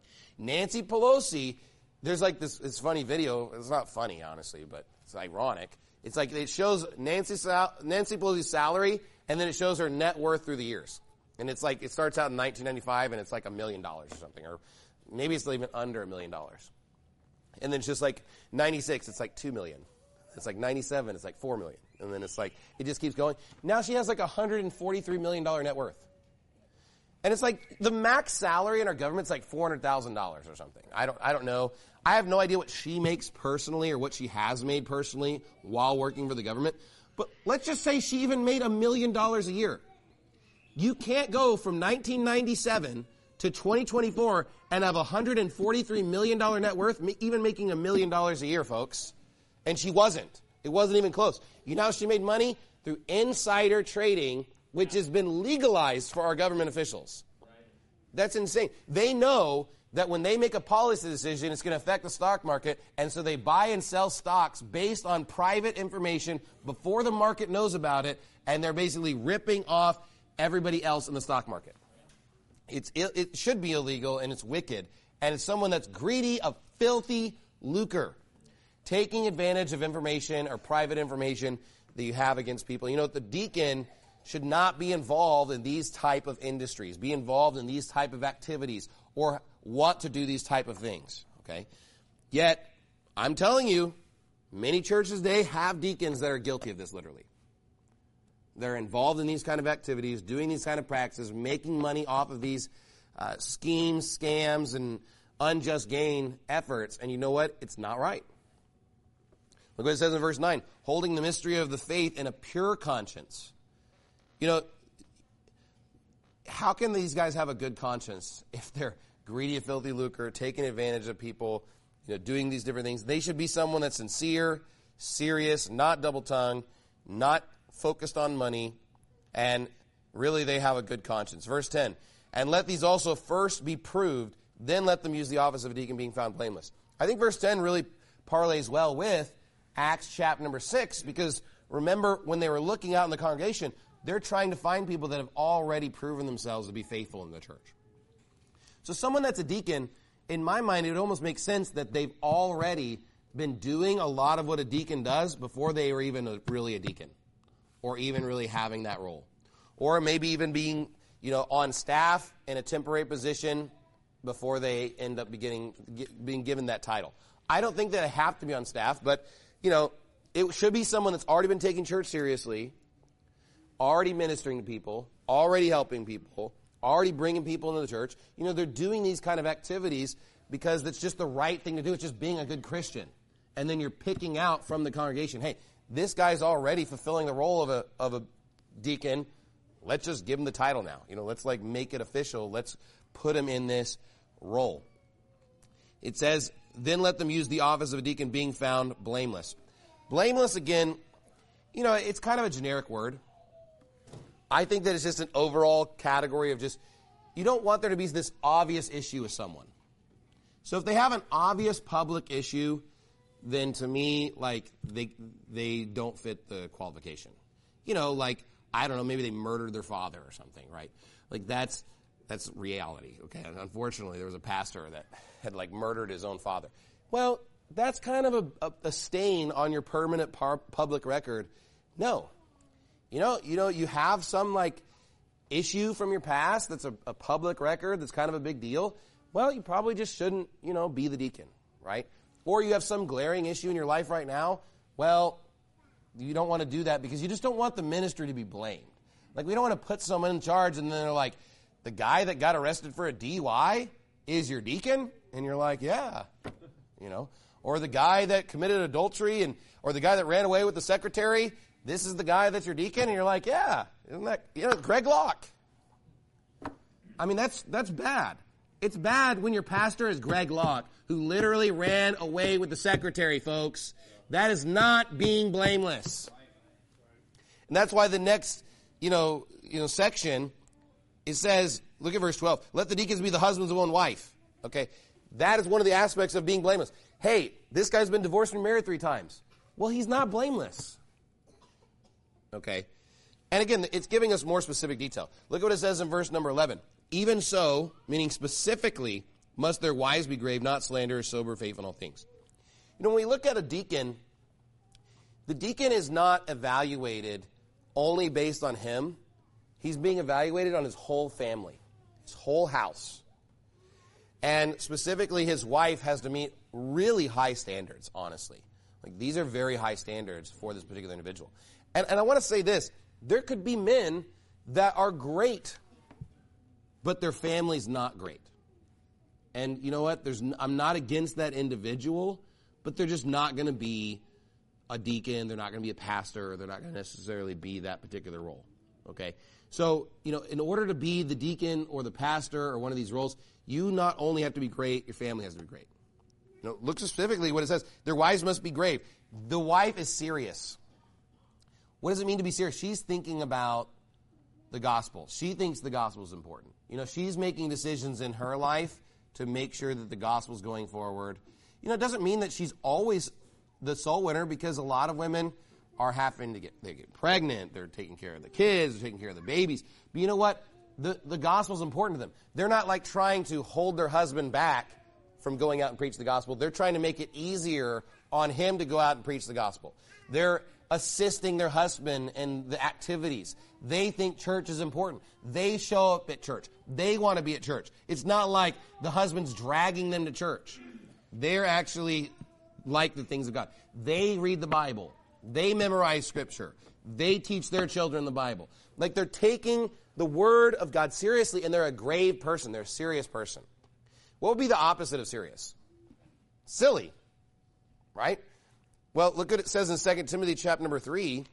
Nancy Pelosi, there's like this, this funny video. It's not funny, honestly, but it's ironic. It's like it shows Nancy, Sal- Nancy Pelosi's salary, and then it shows her net worth through the years. And it's like, it starts out in nineteen ninety-five, and it's like a million dollars or something. Or maybe it's even under a million dollars. And then it's just like ninety-six, it's like two million. It's like ninety-seven, it's like four million. And then it's like, it just keeps going. Now she has like a one hundred forty-three million dollars net worth. And it's like, the max salary in our government's like four hundred thousand dollars or something. I don't, I don't know. I have no idea what she makes personally or what she has made personally while working for the government. But let's just say she even made a million dollars a year. You can't go from nineteen ninety-seven to twenty twenty-four and have a one hundred forty-three million dollars net worth, even making a million dollars a year, folks. And she wasn't. It wasn't even close. You know how she made money? Through insider trading, which has been legalized for our government officials. That's insane. They know that when they make a policy decision, it's going to affect the stock market, and so they buy and sell stocks based on private information before the market knows about it, and they're basically ripping off everybody else in the stock market. It's, it, it should be illegal, and it's wicked, and it's someone that's greedy of filthy lucre, taking advantage of information or private information that you have against people. You know, the deacon should not be involved in these type of industries, be involved in these type of activities, or want to do these type of things, okay? Yet, I'm telling you, many churches today have deacons that are guilty of this, literally. They're involved in these kind of activities, doing these kind of practices, making money off of these uh, schemes, scams, and unjust gain efforts, and you know what? It's not right. Look what it says in verse nine, holding the mystery of the faith in a pure conscience. You know, how can these guys have a good conscience if they're greedy of filthy lucre, taking advantage of people, you know, doing these different things? They should be someone that's sincere, serious, not double-tongued, not focused on money, and really they have a good conscience. Verse ten, and let these also first be proved, then let them use the office of a deacon being found blameless. I think verse ten really parlays well with Acts chapter number six, because remember when they were looking out in the congregation, they're trying to find people that have already proven themselves to be faithful in the church. So someone that's a deacon, in my mind, it would almost make sense that they've already been doing a lot of what a deacon does before they were even a, really a deacon, or even really having that role. Or maybe even being, you know, on staff in a temporary position before they end up beginning, get, being given that title. I don't think that they have to be on staff, but, you know, it should be someone that's already been taking church seriously, already ministering to people, already helping people, already bringing people into the church. You know, they're doing these kind of activities because that's just the right thing to do. It's just being a good Christian. And then you're picking out from the congregation, hey, this guy's already fulfilling the role of a of a deacon. Let's just give him the title now. You know, let's like make it official. Let's put him in this role. It says, then let them use the office of a deacon being found blameless. Blameless, again, you know, it's kind of a generic word. I think that it's just an overall category of just, you don't want there to be this obvious issue with someone. So if they have an obvious public issue, then to me, like, they they don't fit the qualification. You know, like, I don't know, maybe they murdered their father or something, right? Like, that's that's reality, okay? Unfortunately, there was a pastor that had, like, murdered his own father. Well, that's kind of a, a, a stain on your permanent par- public record. No. You know, you know, you have some, like, issue from your past that's a, a public record that's kind of a big deal. Well, you probably just shouldn't, you know, be the deacon, right? Or you have some glaring issue in your life right now. Well, you don't want to do that because you just don't want the ministry to be blamed. Like, we don't want to put someone in charge and then they're like, the guy that got arrested for a D U I is your deacon? And you're like, yeah, you know. Or the guy that committed adultery and or the guy that ran away with the secretary, this is the guy that's your deacon? And you're like, yeah, isn't that, you know, Greg Locke. I mean, that's that's bad. It's bad when your pastor is Greg Locke, who literally ran away with the secretary, folks. That is not being blameless. And that's why the next, you know, you know, section, it says, look at verse twelve, let the deacons be the husbands of one wife. Okay, that is one of the aspects of being blameless. Hey, this guy's been divorced and married three times. Well, he's not blameless. Okay, and again, it's giving us more specific detail. Look at what it says in verse number eleven. Even so, meaning specifically, must their wives be grave, not slanderers, sober, faithful in all things. You know, when we look at a deacon, the deacon is not evaluated only based on him. He's being evaluated on his whole family, his whole house. And specifically, his wife has to meet really high standards, honestly. Like, these are very high standards for this particular individual. And, and I want to say this. There could be men that are great, but their family's not great. And you know what? There's, I'm not against that individual, but they're just not going to be a deacon. They're not going to be a pastor. They're not going to necessarily be that particular role. Okay? So, you know, in order to be the deacon or the pastor or one of these roles, you not only have to be great, your family has to be great. You know, look specifically what it says. Their wives must be grave. The wife is serious. What does it mean to be serious? She's thinking about the gospel. She thinks the gospel is important. You know, she's making decisions in her life to make sure that the gospel is going forward. You know, it doesn't mean that she's always the soul winner, because a lot of women are having to get, they get pregnant, they're taking care of the kids, they're taking care of the babies. But you know what? The, the gospel is important to them. They're not like trying to hold their husband back from going out and preach the gospel. They're trying to make it easier on him to go out and preach the gospel. They're assisting their husband in the activities. They think church is important. They show up at church. They want to be at church. It's not like the husband's dragging them to church. They're actually like the things of God. They read the Bible. They memorize Scripture. They teach their children the Bible. Like they're taking the Word of God seriously, and they're a grave person. They're a serious person. What would be the opposite of serious? Silly, right? Well, look what it says in Second Timothy chapter number three.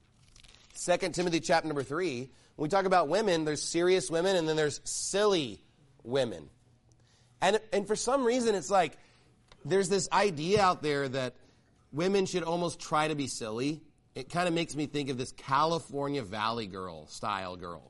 Second Timothy chapter number three. When we talk about women, there's serious women and then there's silly women. And, and for some reason, it's like there's this idea out there that women should almost try to be silly. It kind of makes me think of this California Valley girl style girl.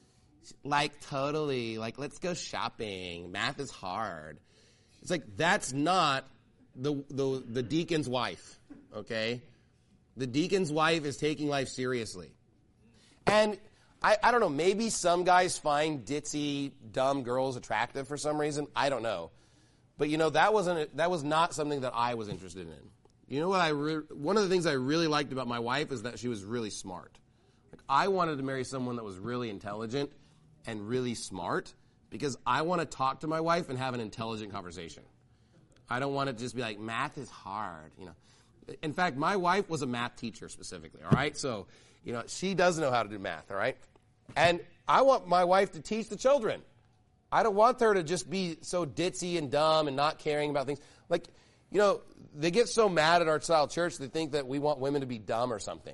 Like, totally, like, let's go shopping. Math is hard. It's like, that's not the the, the deacon's wife. Okay? The deacon's wife is taking life seriously. And I, I don't know, maybe some guys find ditzy, dumb girls attractive for some reason. I don't know. But, you know, that wasn't that was not something that I was interested in. You know what I re- one of the things I really liked about my wife is that she was really smart. Like, I wanted to marry someone that was really intelligent and really smart because I want to talk to my wife and have an intelligent conversation. I don't want it to just be like, math is hard, you know. In fact, my wife was a math teacher specifically, all right? So, you know, she does know how to do math, all right? And I want my wife to teach the children. I don't want her to just be so ditzy and dumb and not caring about things. Like, you know, they get so mad at our style church, they think that we want women to be dumb or something.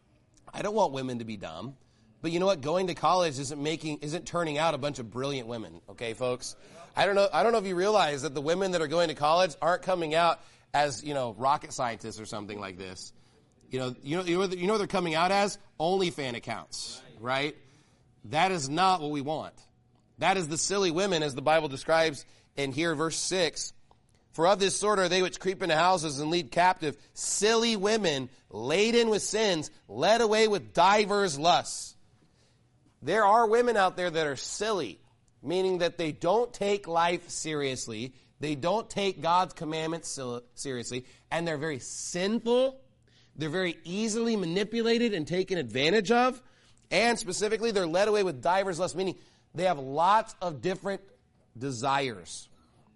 I don't want women to be dumb. But you know what? Going to college isn't making, isn't turning out a bunch of brilliant women, okay, folks? I don't know, I don't know if you realize that the women that are going to college aren't coming out as, you know, rocket scientists or something like this. You know, you know, you know, you know what they're coming out as? OnlyFans accounts, right? That is not what we want. That is the silly women, as the Bible describes in here, verse six. For of this sort are they which creep into houses and lead captive silly women, laden with sins, led away with divers lusts. There are women out there that are silly, meaning that they don't take life seriously. They don't take God's commandments seriously, and they're very sinful. They're very easily manipulated and taken advantage of, and specifically, they're led away with divers lusts, meaning they have lots of different desires.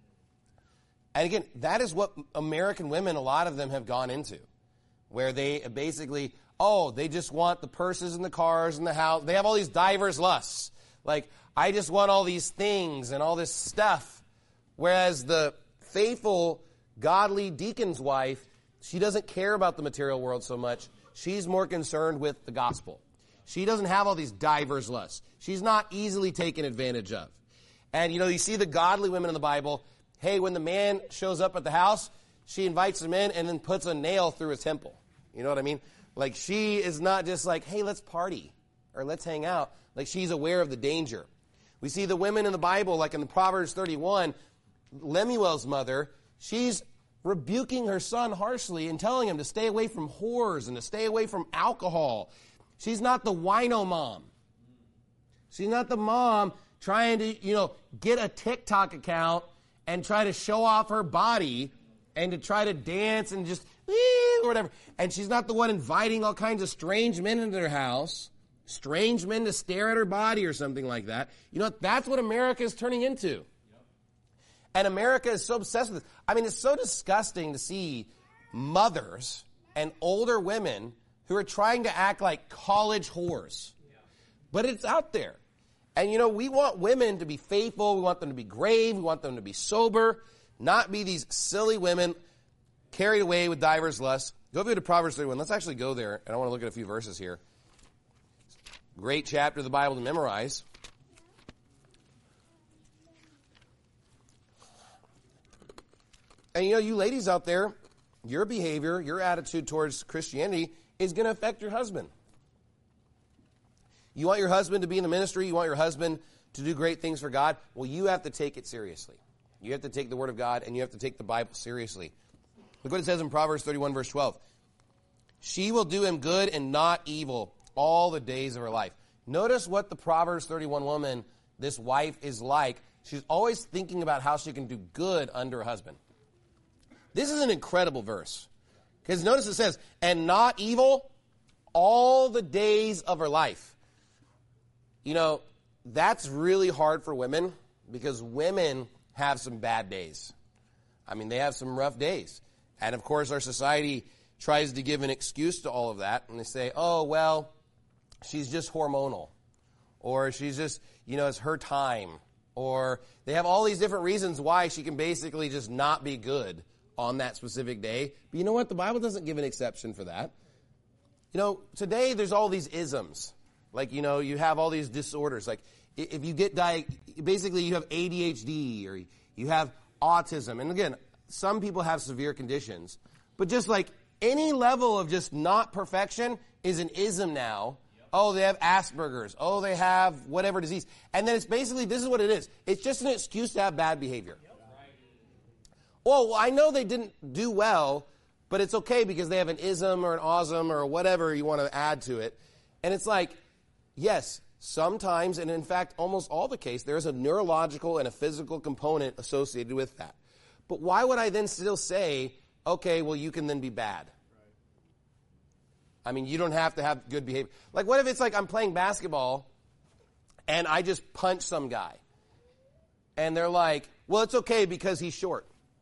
And again, that is what American women, a lot of them have gone into, where they basically, oh, they just want the purses and the cars and the house. They have all these divers lusts. Like, I just want all these things and all this stuff. Whereas the faithful, godly deacon's wife, she doesn't care about the material world so much. She's more concerned with the gospel. She doesn't have all these divers lusts. She's not easily taken advantage of. And, you know, you see the godly women in the Bible. Hey, when the man shows up at the house, she invites him in and then puts a nail through his temple. You know what I mean? Like, she is not just like, hey, let's party or let's hang out. Like, she's aware of the danger. We see the women in the Bible, like in the Proverbs thirty-one, Lemuel's mother, she's rebuking her son harshly and telling him to stay away from whores and to stay away from alcohol. She's not the wino mom. She's not the mom trying to, you know, get a TikTok account and try to show off her body and to try to dance and just, or whatever. And she's not the one inviting all kinds of strange men into their house, strange men to stare at her body or something like that. You know, that's what America is turning into. And America is so obsessed with this. I mean, it's so disgusting to see mothers and older women who are trying to act like college whores. But it's out there. And, you know, we want women to be faithful. We want them to be grave. We want them to be sober, not be these silly women carried away with divers lusts. Go over to Proverbs thirty-one. Let's actually go there, and I want to look at a few verses here. Great chapter of the Bible to memorize. And, you know, you ladies out there, your behavior, your attitude towards Christianity is going to affect your husband. You want your husband to be in the ministry, you want your husband to do great things for God, well, you have to take it seriously. You have to take the Word of God, and you have to take the Bible seriously. Look what it says in Proverbs thirty-one, verse twelve. She will do him good and not evil all the days of her life. Notice what the Proverbs thirty-one woman, this wife, is like. She's always thinking about how she can do good under her husband. This is an incredible verse. Because notice it says, and not evil all the days of her life. You know, that's really hard for women because women have some bad days. I mean, they have some rough days. And, of course, our society tries to give an excuse to all of that. And they say, oh, well, she's just hormonal. Or she's just, you know, it's her time. Or they have all these different reasons why she can basically just not be good on that specific day. But you know what? The Bible doesn't give an exception for that. You know, today there's all these isms. Like, you know, you have all these disorders. Like, if you get di- basically you have A D H D or you have autism. And again, some people have severe conditions. But just like any level of just not perfection is an ism now. Oh, they have Asperger's. Oh, they have whatever disease. And then it's basically, this is what it is. It's just an excuse to have bad behavior. Well, I know they didn't do well, but it's okay because they have an ism or an awesome or whatever you want to add to it. And it's like, yes, sometimes, and in fact, almost all the case, there's a neurological and a physical component associated with that. But why would I then still say, okay, well, you can then be bad? I mean, you don't have to have good behavior. Like, what if it's like I'm playing basketball and I just punch some guy? And they're like, well, it's okay because he's short.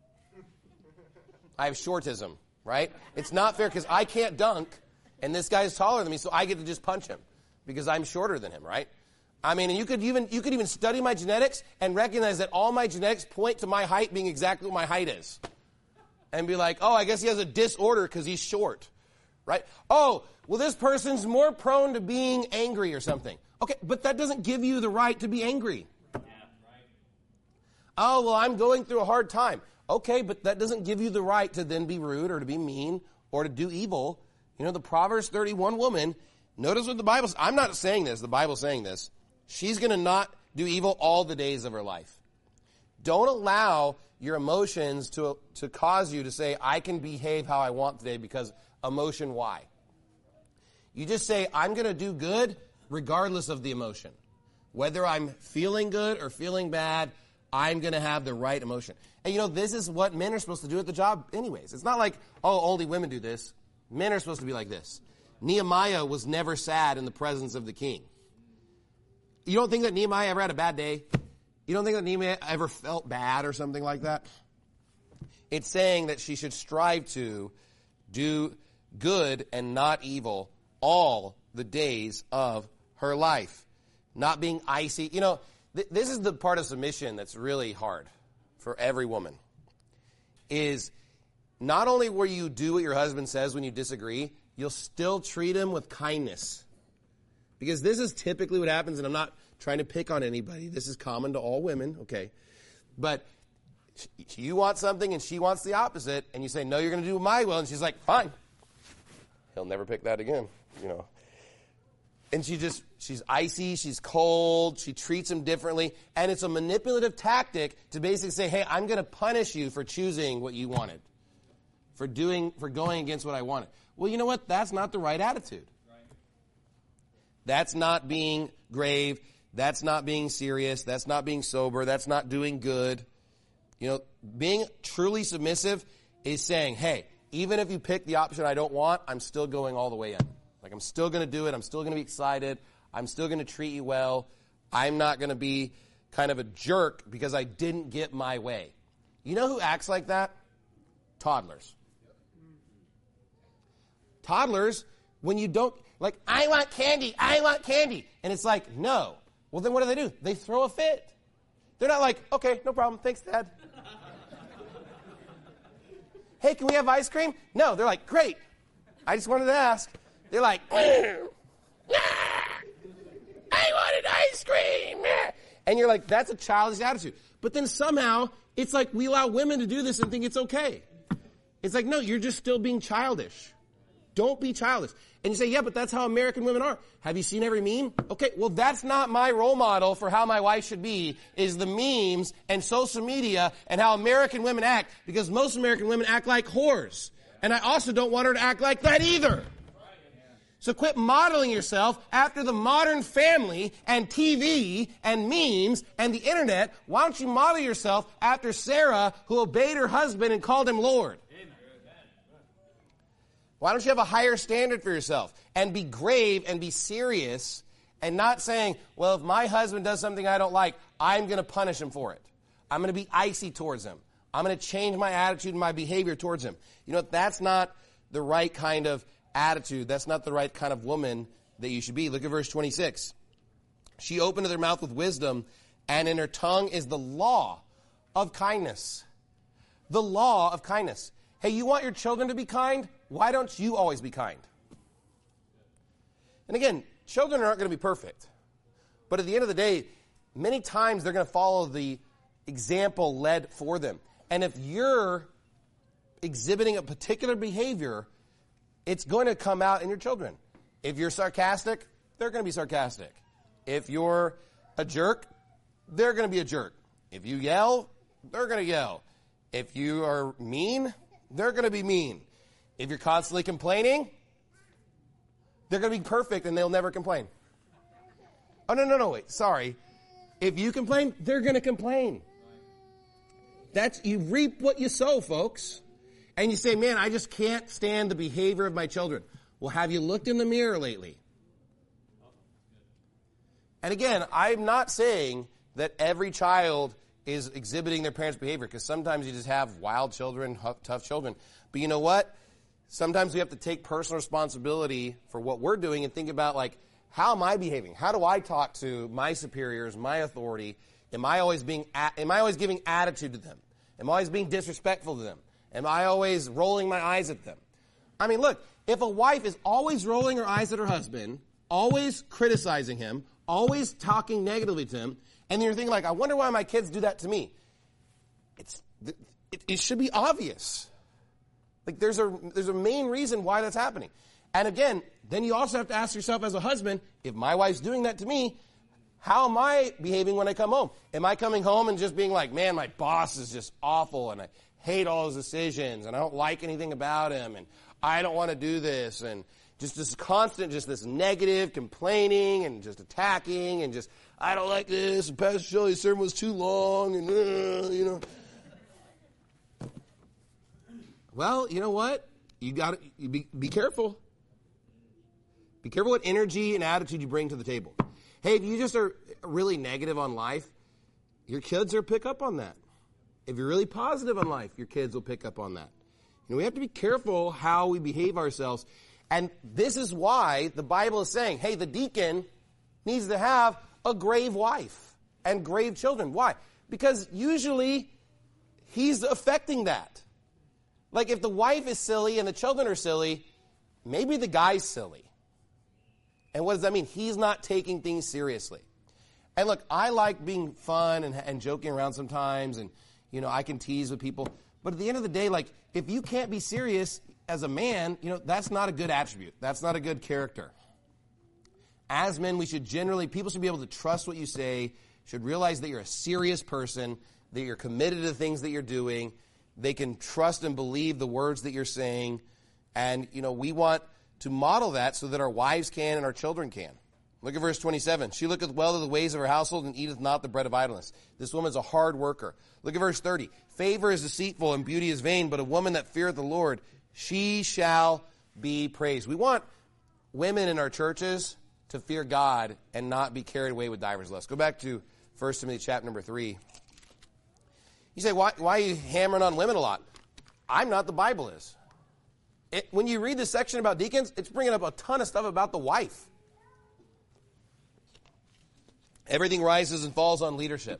I have shortism, right? It's not fair because I can't dunk and this guy is taller than me, so I get to just punch him because I'm shorter than him, right? I mean, and you could even you could even study my genetics and recognize that all my genetics point to my height being exactly what my height is. And be like, oh, I guess he has a disorder because he's short. Right? Oh, well, this person's more prone to being angry or something. Okay, but that doesn't give you the right to be angry. Yeah, right. Oh, well, I'm going through a hard time. Okay, but that doesn't give you the right to then be rude or to be mean or to do evil. You know, the Proverbs thirty-one woman, notice what the Bible says. I'm not saying this. The Bible's saying this. She's going to not do evil all the days of her life. Don't allow your emotions to, to cause you to say, I can behave how I want today because emotion Y. You just say, I'm going to do good regardless of the emotion. Whether I'm feeling good or feeling bad, I'm going to have the right emotion. And you know, this is what men are supposed to do at the job anyways. It's not like, oh, only women do this. Men are supposed to be like this. Nehemiah was never sad in the presence of the king. You don't think that Nehemiah ever had a bad day? You don't think that Nehemiah ever felt bad or something like that? It's saying that she should strive to do good and not evil all the days of her life. Not being icy. You know, th- this is the part of submission that's really hard for every woman. Is not only will you do what your husband says when you disagree, you'll still treat him with kindness. Because this is typically what happens, and I'm not trying to pick on anybody. This is common to all women, okay? But you want something and she wants the opposite, and you say, no, you're going to do my will, and she's like, fine. He'll never pick that again, you know. And she just, she's icy, she's cold, she treats him differently, and it's a manipulative tactic to basically say, hey, I'm going to punish you for choosing what you wanted, for doing, for going against what I wanted. Well, you know what? That's not the right attitude. That's not being grave. That's not being serious. That's not being sober. That's not doing good. You know, being truly submissive is saying, hey, even if you pick the option I don't want, I'm still going all the way in. Like, I'm still going to do it. I'm still going to be excited. I'm still going to treat you well. I'm not going to be kind of a jerk because I didn't get my way. You know who acts like that? Toddlers. Toddlers, when you don't, like, I want candy, I want candy. And it's like, no. Well, then what do they do? They throw a fit. They're not like, okay, no problem, thanks, Dad. Hey, can we have ice cream? No, they're like, great. I just wanted to ask. They're like, I wanted ice cream. And you're like, that's a childish attitude. But then somehow, it's like we allow women to do this and think it's okay. It's like, no, you're just still being childish. Don't be childish. And you say, yeah, but that's how American women are. Have you seen every meme? Okay, well, that's not my role model for how my wife should be, is the memes and social media and how American women act, because most American women act like whores. And I also don't want her to act like that either. So quit modeling yourself after the modern family and T V and memes and the internet. Why don't you model yourself after Sarah, who obeyed her husband and called him Lord? Why don't you have a higher standard for yourself and be grave and be serious and not saying, well, if my husband does something I don't like, I'm going to punish him for it. I'm going to be icy towards him. I'm going to change my attitude and my behavior towards him. You know, that's not the right kind of attitude. That's not the right kind of woman that you should be. Look at verse twenty-six. She opened her mouth with wisdom, and in her tongue is the law of kindness. The law of kindness. Hey, you want your children to be kind? Why don't you always be kind? And again, children aren't going to be perfect. But at the end of the day, many times they're going to follow the example led for them. And if you're exhibiting a particular behavior, it's going to come out in your children. If you're sarcastic, they're going to be sarcastic. If you're a jerk, they're going to be a jerk. If you yell, they're going to yell. If you are mean, they're going to be mean. If you're constantly complaining, they're going to be perfect and they'll never complain. Oh, no, no, no, wait, sorry. If you complain, they're going to complain. That's, you reap what you sow, folks. And you say, man, I just can't stand the behavior of my children. Well, have you looked in the mirror lately? And again, I'm not saying that every child is exhibiting their parents' behavior, because sometimes you just have wild children, tough children. But you know what? Sometimes we have to take personal responsibility for what we're doing and think about, like, how am I behaving? How do I talk to my superiors, my authority? Am I always being? Am I always giving attitude to them? Am I always being disrespectful to them? Am I always rolling my eyes at them? I mean, look, if a wife is always rolling her eyes at her husband, always criticizing him, always talking negatively to him, and you're thinking, like, I wonder why my kids do that to me. It's it, it should be obvious. Like, there's a there's a main reason why that's happening. And again, then you also have to ask yourself as a husband, if my wife's doing that to me, how am I behaving when I come home? Am I coming home and just being like, man, my boss is just awful, and I hate all his decisions, and I don't like anything about him, and I don't want to do this, and just this constant, just this negative complaining and just attacking and just, I don't like this, and Pastor Shelley's sermon was too long, and, uh, you know. Well, you know what? You got to be, be careful. Be careful what energy and attitude you bring to the table. Hey, if you just are really negative on life, your kids will pick up on that. If you're really positive on life, your kids will pick up on that. You know, we have to be careful how we behave ourselves. And this is why the Bible is saying, hey, the deacon needs to have a grave wife and grave children. Why? Because usually he's affecting that. Like, if the wife is silly and the children are silly, maybe the guy's silly. And what does that mean? He's not taking things seriously. And look, I like being fun and, and joking around sometimes, and, you know, I can tease with people. But at the end of the day, like, if you can't be serious as a man, you know, that's not a good attribute. That's not a good character. As men, we should generally, people should be able to trust what you say, should realize that you're a serious person, that you're committed to the things that you're doing. They can trust and believe the words that you're saying. And, you know, we want to model that so that our wives can and our children can. Look at verse twenty-seven. She looketh well to the ways of her household and eateth not the bread of idleness. This woman is a hard worker. Look at verse thirty. Favor is deceitful and beauty is vain, but a woman that feareth the Lord, she shall be praised. We want women in our churches to fear God and not be carried away with divers lusts. Go back to First Timothy chapter number three. You say, why, why are you hammering on women a lot? I'm not, the Bible is. It, when you read this section about deacons, it's bringing up a ton of stuff about the wife. Everything rises and falls on leadership.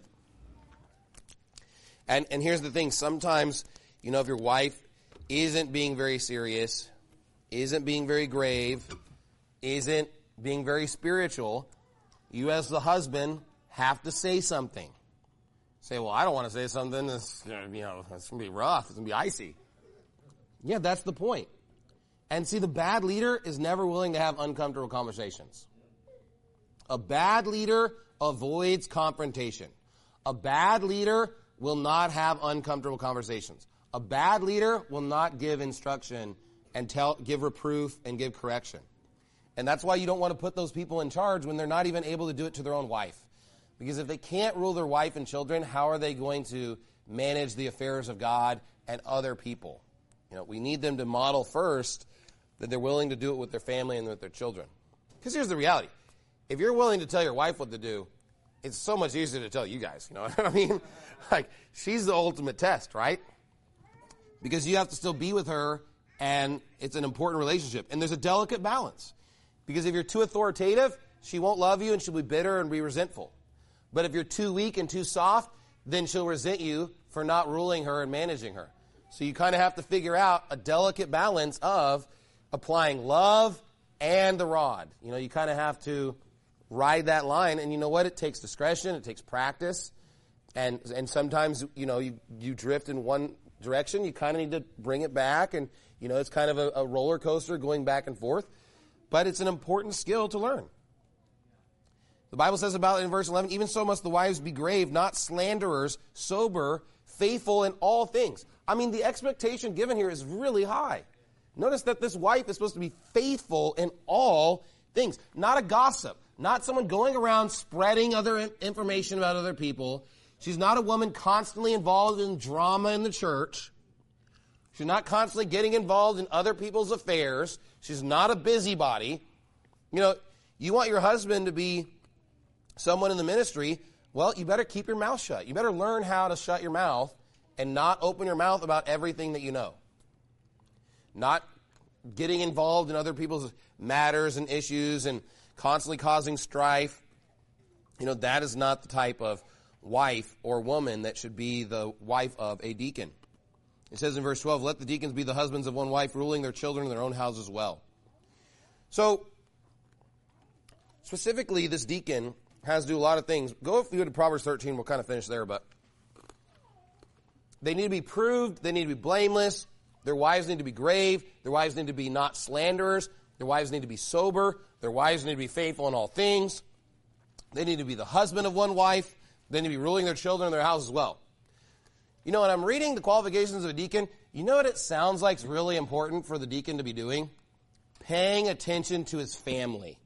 And and here's the thing. Sometimes, you know, if your wife isn't being very serious, isn't being very grave, isn't being very spiritual, you as the husband have to say something. Say, well, I don't want to say something that's, you know, it's going to be rough. It's going to be icy. Yeah, that's the point. And see, the bad leader is never willing to have uncomfortable conversations. A bad leader avoids confrontation. A bad leader will not have uncomfortable conversations. A bad leader will not give instruction and tell, give reproof and give correction. And that's why you don't want to put those people in charge when they're not even able to do it to their own wife. Because if they can't rule their wife and children, how are they going to manage the affairs of God and other people? You know, we need them to model first that they're willing to do it with their family and with their children. Because here's the reality. If you're willing to tell your wife what to do, it's so much easier to tell you guys. You know what I mean? Like, she's the ultimate test, right? Because you have to still be with her, and it's an important relationship. And there's a delicate balance. Because if you're too authoritative, she won't love you, and she'll be bitter and be resentful. But if you're too weak and too soft, then she'll resent you for not ruling her and managing her. So you kind of have to figure out a delicate balance of applying love and the rod. You know, you kind of have to ride that line. And you know what? It takes discretion. It takes practice. And and sometimes, you know, you, you drift in one direction. You kind of need to bring it back. And, you know, it's kind of a, a roller coaster going back and forth. But it's an important skill to learn. The Bible says about it in verse eleven, even so must the wives be grave, not slanderers, sober, faithful in all things. I mean, the expectation given here is really high. Notice that this wife is supposed to be faithful in all things. Not a gossip. Not someone going around spreading other information about other people. She's not a woman constantly involved in drama in the church. She's not constantly getting involved in other people's affairs. She's not a busybody. You know, you want your husband to be someone in the ministry, well, you better keep your mouth shut. You better learn how to shut your mouth and not open your mouth about everything that you know. Not getting involved in other people's matters and issues and constantly causing strife. You know, that is not the type of wife or woman that should be the wife of a deacon. It says in verse twelve, let the deacons be the husbands of one wife, ruling their children in their own houses well. So, specifically, this deacon has to do a lot of things. Go if you go to Proverbs thirteen, we'll kind of finish there, but they need to be proved, they need to be blameless, their wives need to be grave, their wives need to be not slanderers, their wives need to be sober, their wives need to be faithful in all things, they need to be the husband of one wife, they need to be ruling their children in their house as well. You know, when I'm reading the qualifications of a deacon, you know what it sounds like is really important for the deacon to be doing? Paying attention to his family.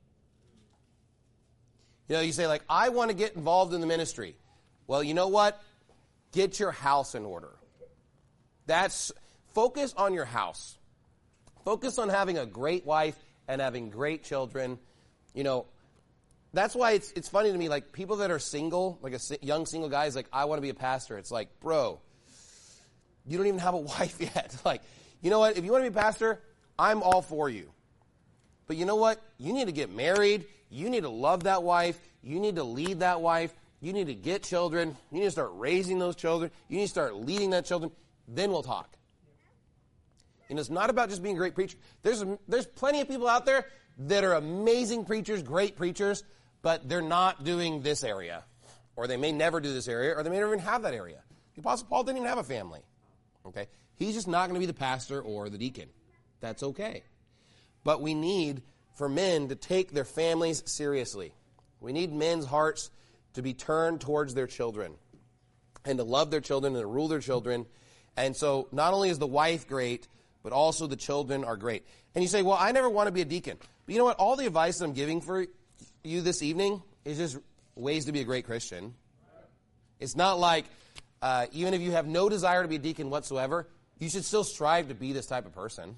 You know, you say, like, I want to get involved in the ministry. Well, you know what? Get your house in order. That's, focus on your house. Focus on having a great wife and having great children. You know, that's why it's it's funny to me, like, people that are single, like a young single guy is like, I want to be a pastor. It's like, bro, you don't even have a wife yet. Like, you know what? If you want to be a pastor, I'm all for you. But you know what? You need to get married. You need to love that wife. You need to lead that wife. You need to get children. You need to start raising those children. You need to start leading that children. Then we'll talk. And it's not about just being a great preacher. There's, there's plenty of people out there that are amazing preachers, great preachers, but they're not doing this area. Or they may never do this area, or they may never even have that area. The Apostle Paul didn't even have a family. Okay? He's just not going to be the pastor or the deacon. That's okay. But we need for men to take their families seriously. We need men's hearts to be turned towards their children and to love their children and to rule their children. And so not only is the wife great, but also the children are great. And you say, well, I never want to be a deacon. But you know what? All the advice that I'm giving for you this evening is just ways to be a great Christian. It's not like, uh, even if you have no desire to be a deacon whatsoever, you should still strive to be this type of person.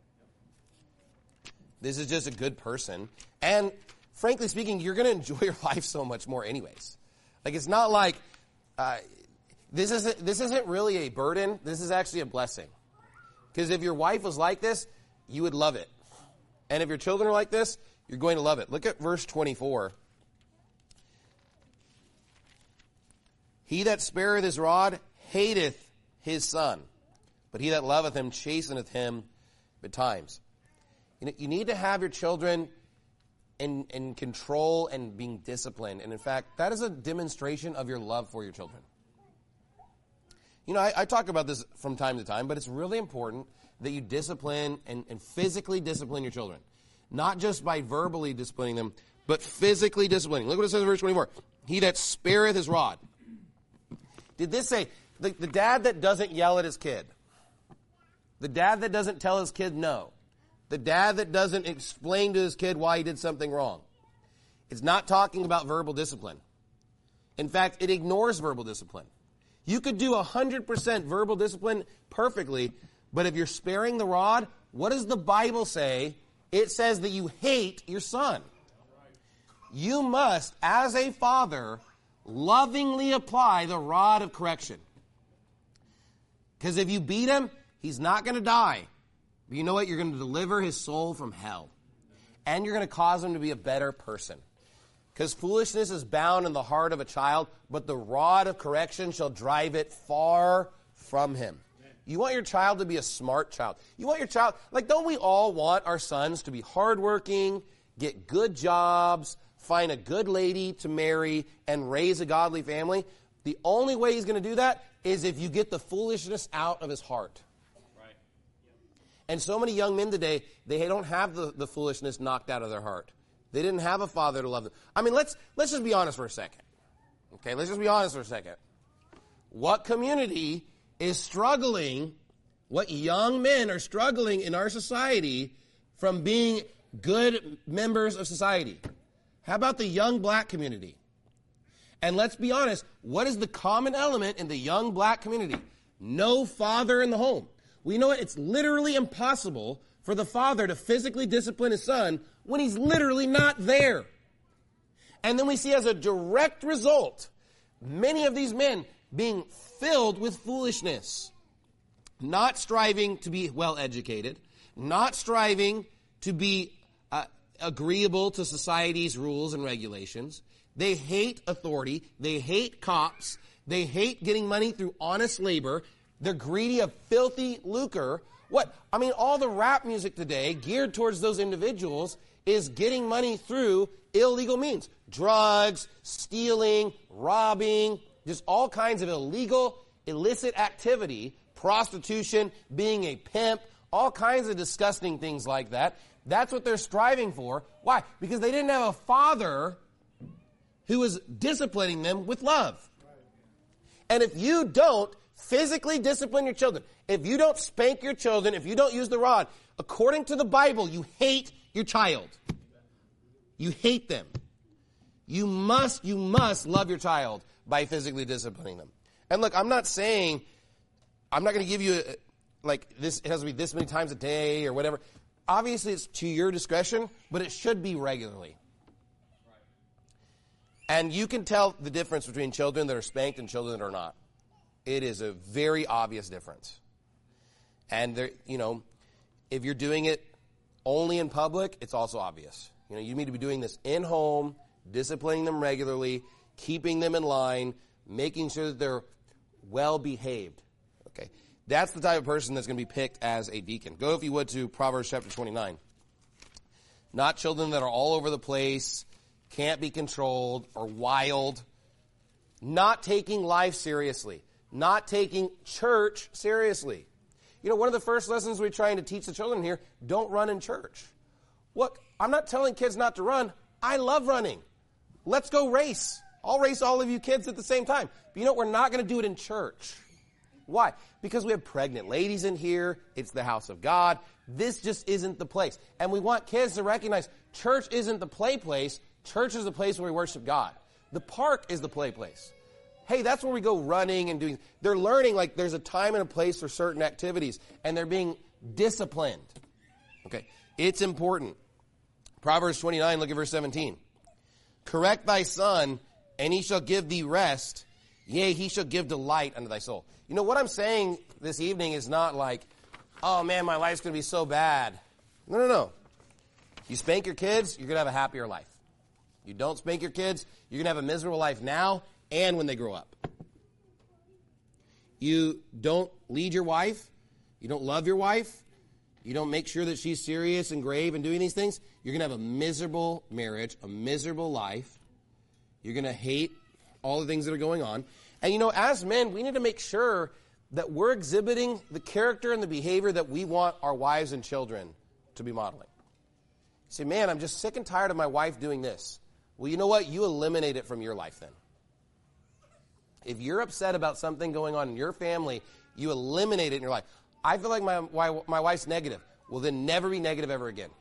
This is just a good person. And frankly speaking, you're going to enjoy your life so much more anyways. Like, it's not like, uh, this isn't, this isn't really a burden. This is actually a blessing. Because if your wife was like this, you would love it. And if your children are like this, you're going to love it. Look at verse twenty-four. He that spareth his rod hateth his son, but he that loveth him chasteneth him betimes. You know, you need to have your children in, in control and being disciplined. And in fact, that is a demonstration of your love for your children. You know, I, I talk about this from time to time, but it's really important that you discipline and, and physically discipline your children. Not just by verbally disciplining them, but physically disciplining. Look what it says in verse twenty-four. He that spareth his rod. Did this say, the, the dad that doesn't yell at his kid? The dad that doesn't tell his kid no? The dad that doesn't explain to his kid why he did something wrong? It's not talking about verbal discipline. In fact, it ignores verbal discipline. You could do one hundred percent verbal discipline perfectly, but if you're sparing the rod, What does the Bible say? It says that you hate your son. You must, as a father, lovingly apply the rod of correction. Because if you beat him, he's not going to die. But you know what? You're going to deliver his soul from hell. And you're going to cause him to be a better person. Because foolishness is bound in the heart of a child, but the rod of correction shall drive it far from him. You want your child to be a smart child. You want your child, like, don't we all want our sons to be hardworking, get good jobs, find a good lady to marry, and raise a godly family? The only way he's going to do that is if you get the foolishness out of his heart. Right. And so many young men today, they don't have the, the foolishness knocked out of their heart. They didn't have a father to love them. I mean, let's let's just be honest for a second. Okay, let's just be honest for a second. What community is struggling, what young men are struggling in our society from being good members of society? How about the young black community? And let's be honest, what is the common element in the young black community? No father in the home. Well, you know what? It's literally impossible for the father to physically discipline his son when he's literally not there. And then we see as a direct result, many of these men being filled with foolishness, not striving to be well educated, not striving to be uh, agreeable to society's rules and regulations. They hate authority. They hate cops. They hate getting money through honest labor. They're greedy of filthy lucre. What? I mean, all the rap music today geared towards those individuals is getting money through illegal means. Drugs, stealing, robbing, just all kinds of illegal, illicit activity, prostitution, being a pimp, all kinds of disgusting things like that. That's what they're striving for. Why? Because they didn't have a father who was disciplining them with love. And if you don't physically discipline your children, if you don't spank your children, if you don't use the rod, according to the Bible, you hate your child. You hate them. You must, you must love your child by physically disciplining them. And look, I'm not saying, I'm not going to give you, a, like, this, it has to be this many times a day or whatever. Obviously, it's to your discretion, but it should be regularly. And you can tell the difference between children that are spanked and children that are not. It is a very obvious difference. And there, you know, if you're doing it only in public, it's also obvious. You know, you need to be doing this in home, disciplining them regularly, keeping them in line, making sure that they're well behaved. Okay, that's the type of person that's going to be picked as a deacon. Go, if you would, to Proverbs chapter twenty-nine. Not children that are all over the place, can't be controlled, or wild. Not taking life seriously. Not taking church seriously. You know, one of the first lessons we're trying to teach the children here, don't run in church. Look, I'm not telling kids not to run. I love running. Let's go race. I'll race all of you kids at the same time. But you know what? We're not going to do it in church. Why? Because we have pregnant ladies in here. It's the house of God. This just isn't the place. And we want kids to recognize church isn't the play place. Church is the place where we worship God. The park is the play place. Hey, that's where we go running and doing. They're learning, like, there's a time and a place for certain activities, and they're being disciplined. Okay, it's important. Proverbs twenty-nine, look at verse seventeen. Correct thy son, and he shall give thee rest. Yea, he shall give delight unto thy soul. You know, what I'm saying this evening is not like, oh, man, my life's going to be so bad. No, no, no. You spank your kids, you're going to have a happier life. You don't spank your kids, you're going to have a miserable life now and when they grow up. You don't lead your wife, you don't love your wife, you don't make sure that she's serious and grave and doing these things, you're going to have a miserable marriage, a miserable life. You're going to hate all the things that are going on. And, you know, as men, we need to make sure that we're exhibiting the character and the behavior that we want our wives and children to be modeling. You say, man, I'm just sick and tired of my wife doing this. Well, you know what? You eliminate it from your life then. If you're upset about something going on in your family, you eliminate it in your life. I feel like my, my, my wife's negative. Well, then never be negative ever again.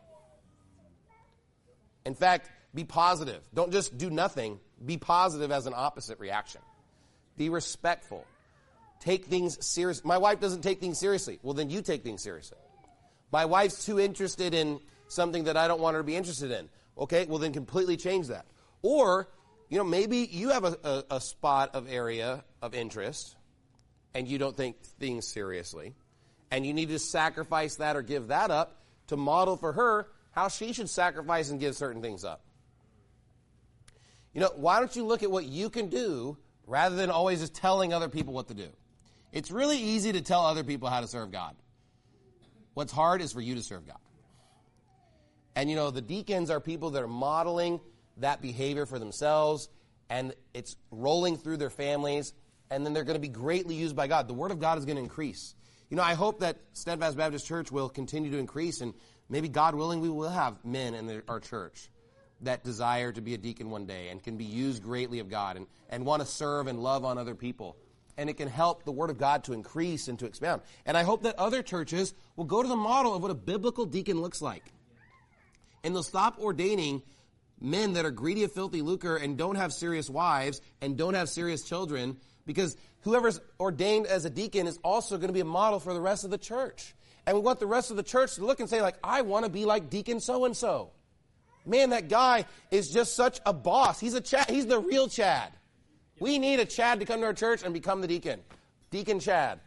In fact, be positive. Don't just do nothing. Be positive as an opposite reaction. Be respectful. Take things serious. My wife doesn't take things seriously. Well, then you take things seriously. My wife's too interested in something that I don't want her to be interested in. Okay, well then completely change that. Or, you know, maybe you have a, a, a spot of area of interest and you don't take things seriously. And you need to sacrifice that or give that up to model for her how she should sacrifice and give certain things up. You know, why don't you look at what you can do rather than always just telling other people what to do? It's really easy to tell other people how to serve God. What's hard is for you to serve God. And, you know, the deacons are people that are modeling that behavior for themselves, and it's rolling through their families, and then they're going to be greatly used by God. The Word of God is going to increase. You know, I hope that Steadfast Baptist Church will continue to increase, and maybe, God willing, we will have men in the, our church that desire to be a deacon one day and can be used greatly of God and, and want to serve and love on other people. And it can help the Word of God to increase and to expound. And I hope that other churches will go to the model of what a biblical deacon looks like. And they'll stop ordaining men that are greedy of filthy lucre and don't have serious wives and don't have serious children, because whoever's ordained as a deacon is also going to be a model for the rest of the church. And we want the rest of the church to look and say, like, I want to be like Deacon so-and-so. Man, that guy is just such a boss. He's a Chad. He's the real Chad. We need a Chad to come to our church and become the deacon. Deacon Chad.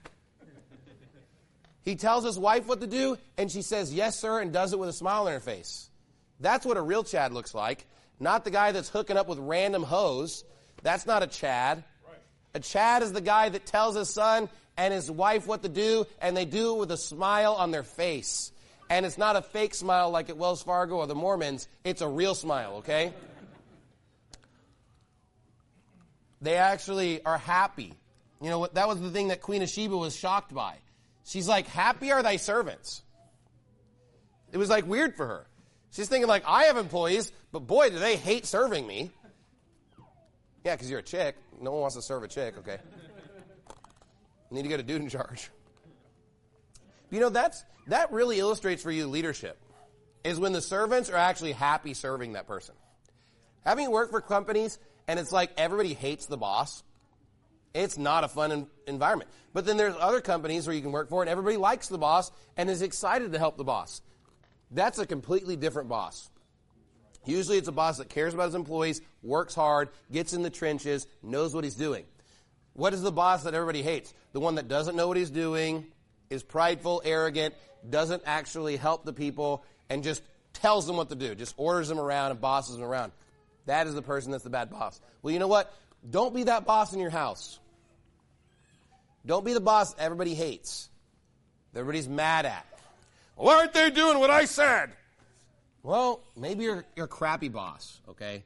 He tells his wife what to do, and she says, yes, sir, and does it with a smile on her face. That's what a real Chad looks like. Not the guy that's hooking up with random hoes. That's not a Chad. A Chad is the guy that tells his son and his wife what to do, and they do it with a smile on their face. And it's not a fake smile like at Wells Fargo or the Mormons. It's a real smile, okay? They actually are happy. You know, that was the thing that Queen of Sheba was shocked by. She's like, happy are thy servants. It was like weird for her. She's thinking like, I have employees, but boy, do they hate serving me. Yeah, because you're a chick. No one wants to serve a chick, okay? You need to get a dude in charge. You know, that's that really illustrates for you leadership, is when the servants are actually happy serving that person. Having worked for companies, and it's like everybody hates the boss, it's not a fun en- environment. But then there's other companies where you can work for, and everybody likes the boss and is excited to help the boss. That's a completely different boss. Usually it's a boss that cares about his employees, works hard, gets in the trenches, knows what he's doing. What is the boss that everybody hates? The one that doesn't know what he's doing, is prideful, arrogant, doesn't actually help the people, and just tells them what to do, just orders them around and bosses them around. That is the person that's the bad boss. Well, you know what? Don't be that boss in your house. Don't be the boss everybody hates, that everybody's mad at. Why aren't they doing what I said? Well, maybe you're, you're a crappy boss, okay?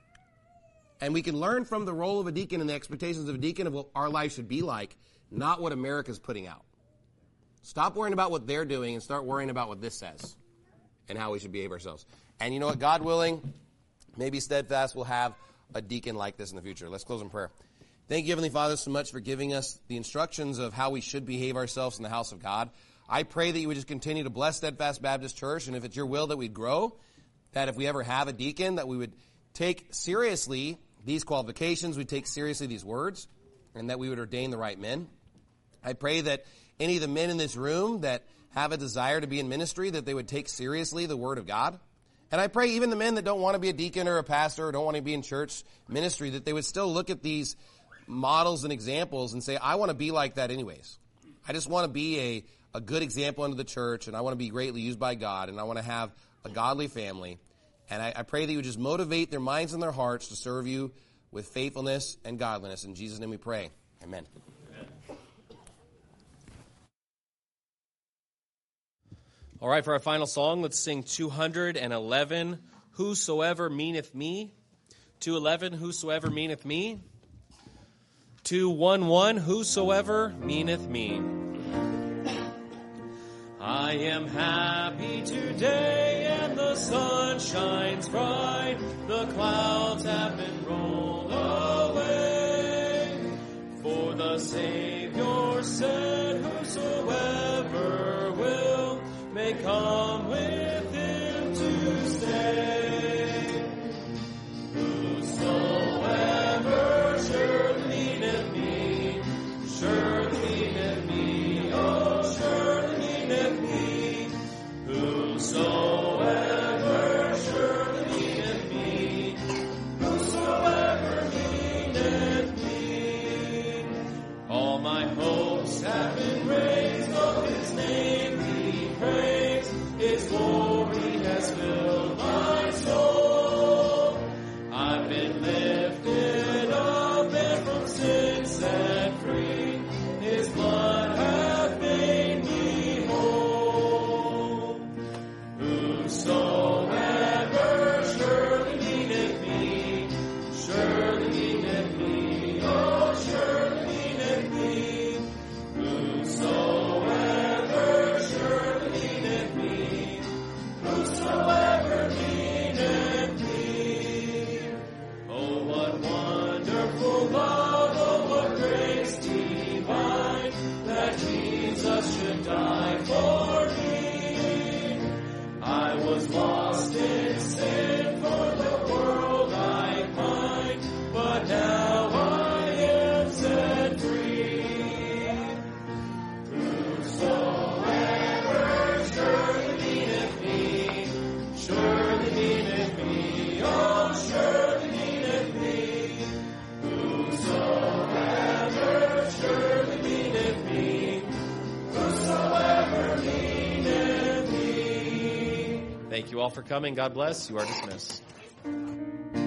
And we can learn from the role of a deacon and the expectations of a deacon of what our life should be like, not what America's putting out. Stop worrying about what they're doing and start worrying about what this says and how we should behave ourselves. And you know what? God willing, maybe Steadfast will have a deacon like this in the future. Let's close in prayer. Thank you, Heavenly Father, so much for giving us the instructions of how we should behave ourselves in the house of God. I pray that you would just continue to bless Steadfast Baptist Church, and if it's your will that we'd grow, that if we ever have a deacon, that we would take seriously these qualifications, we'd take seriously these words, and that we would ordain the right men. I pray that any of the men in this room that have a desire to be in ministry, that they would take seriously the Word of God. And I pray even the men that don't want to be a deacon or a pastor or don't want to be in church ministry, that they would still look at these models and examples and say, I want to be like that anyways. I just want to be a, a good example unto the church, and I want to be greatly used by God, and I want to have a godly family. And I, I pray that you would just motivate their minds and their hearts to serve you with faithfulness and godliness. In Jesus' name we pray. Amen. All right, for our final song, let's sing two hundred eleven, Whosoever Meaneth Me. two eleven, Whosoever Meaneth Me. two eleven, Whosoever Meaneth Me. I am happy today and the sun shines bright. The clouds have been rolled away. For the Savior said, whosoever will may come with him to stay. Whosoever surely meaneth me, surely meaneth me, oh surely meaneth me. Thank you all for coming. God bless. You are dismissed.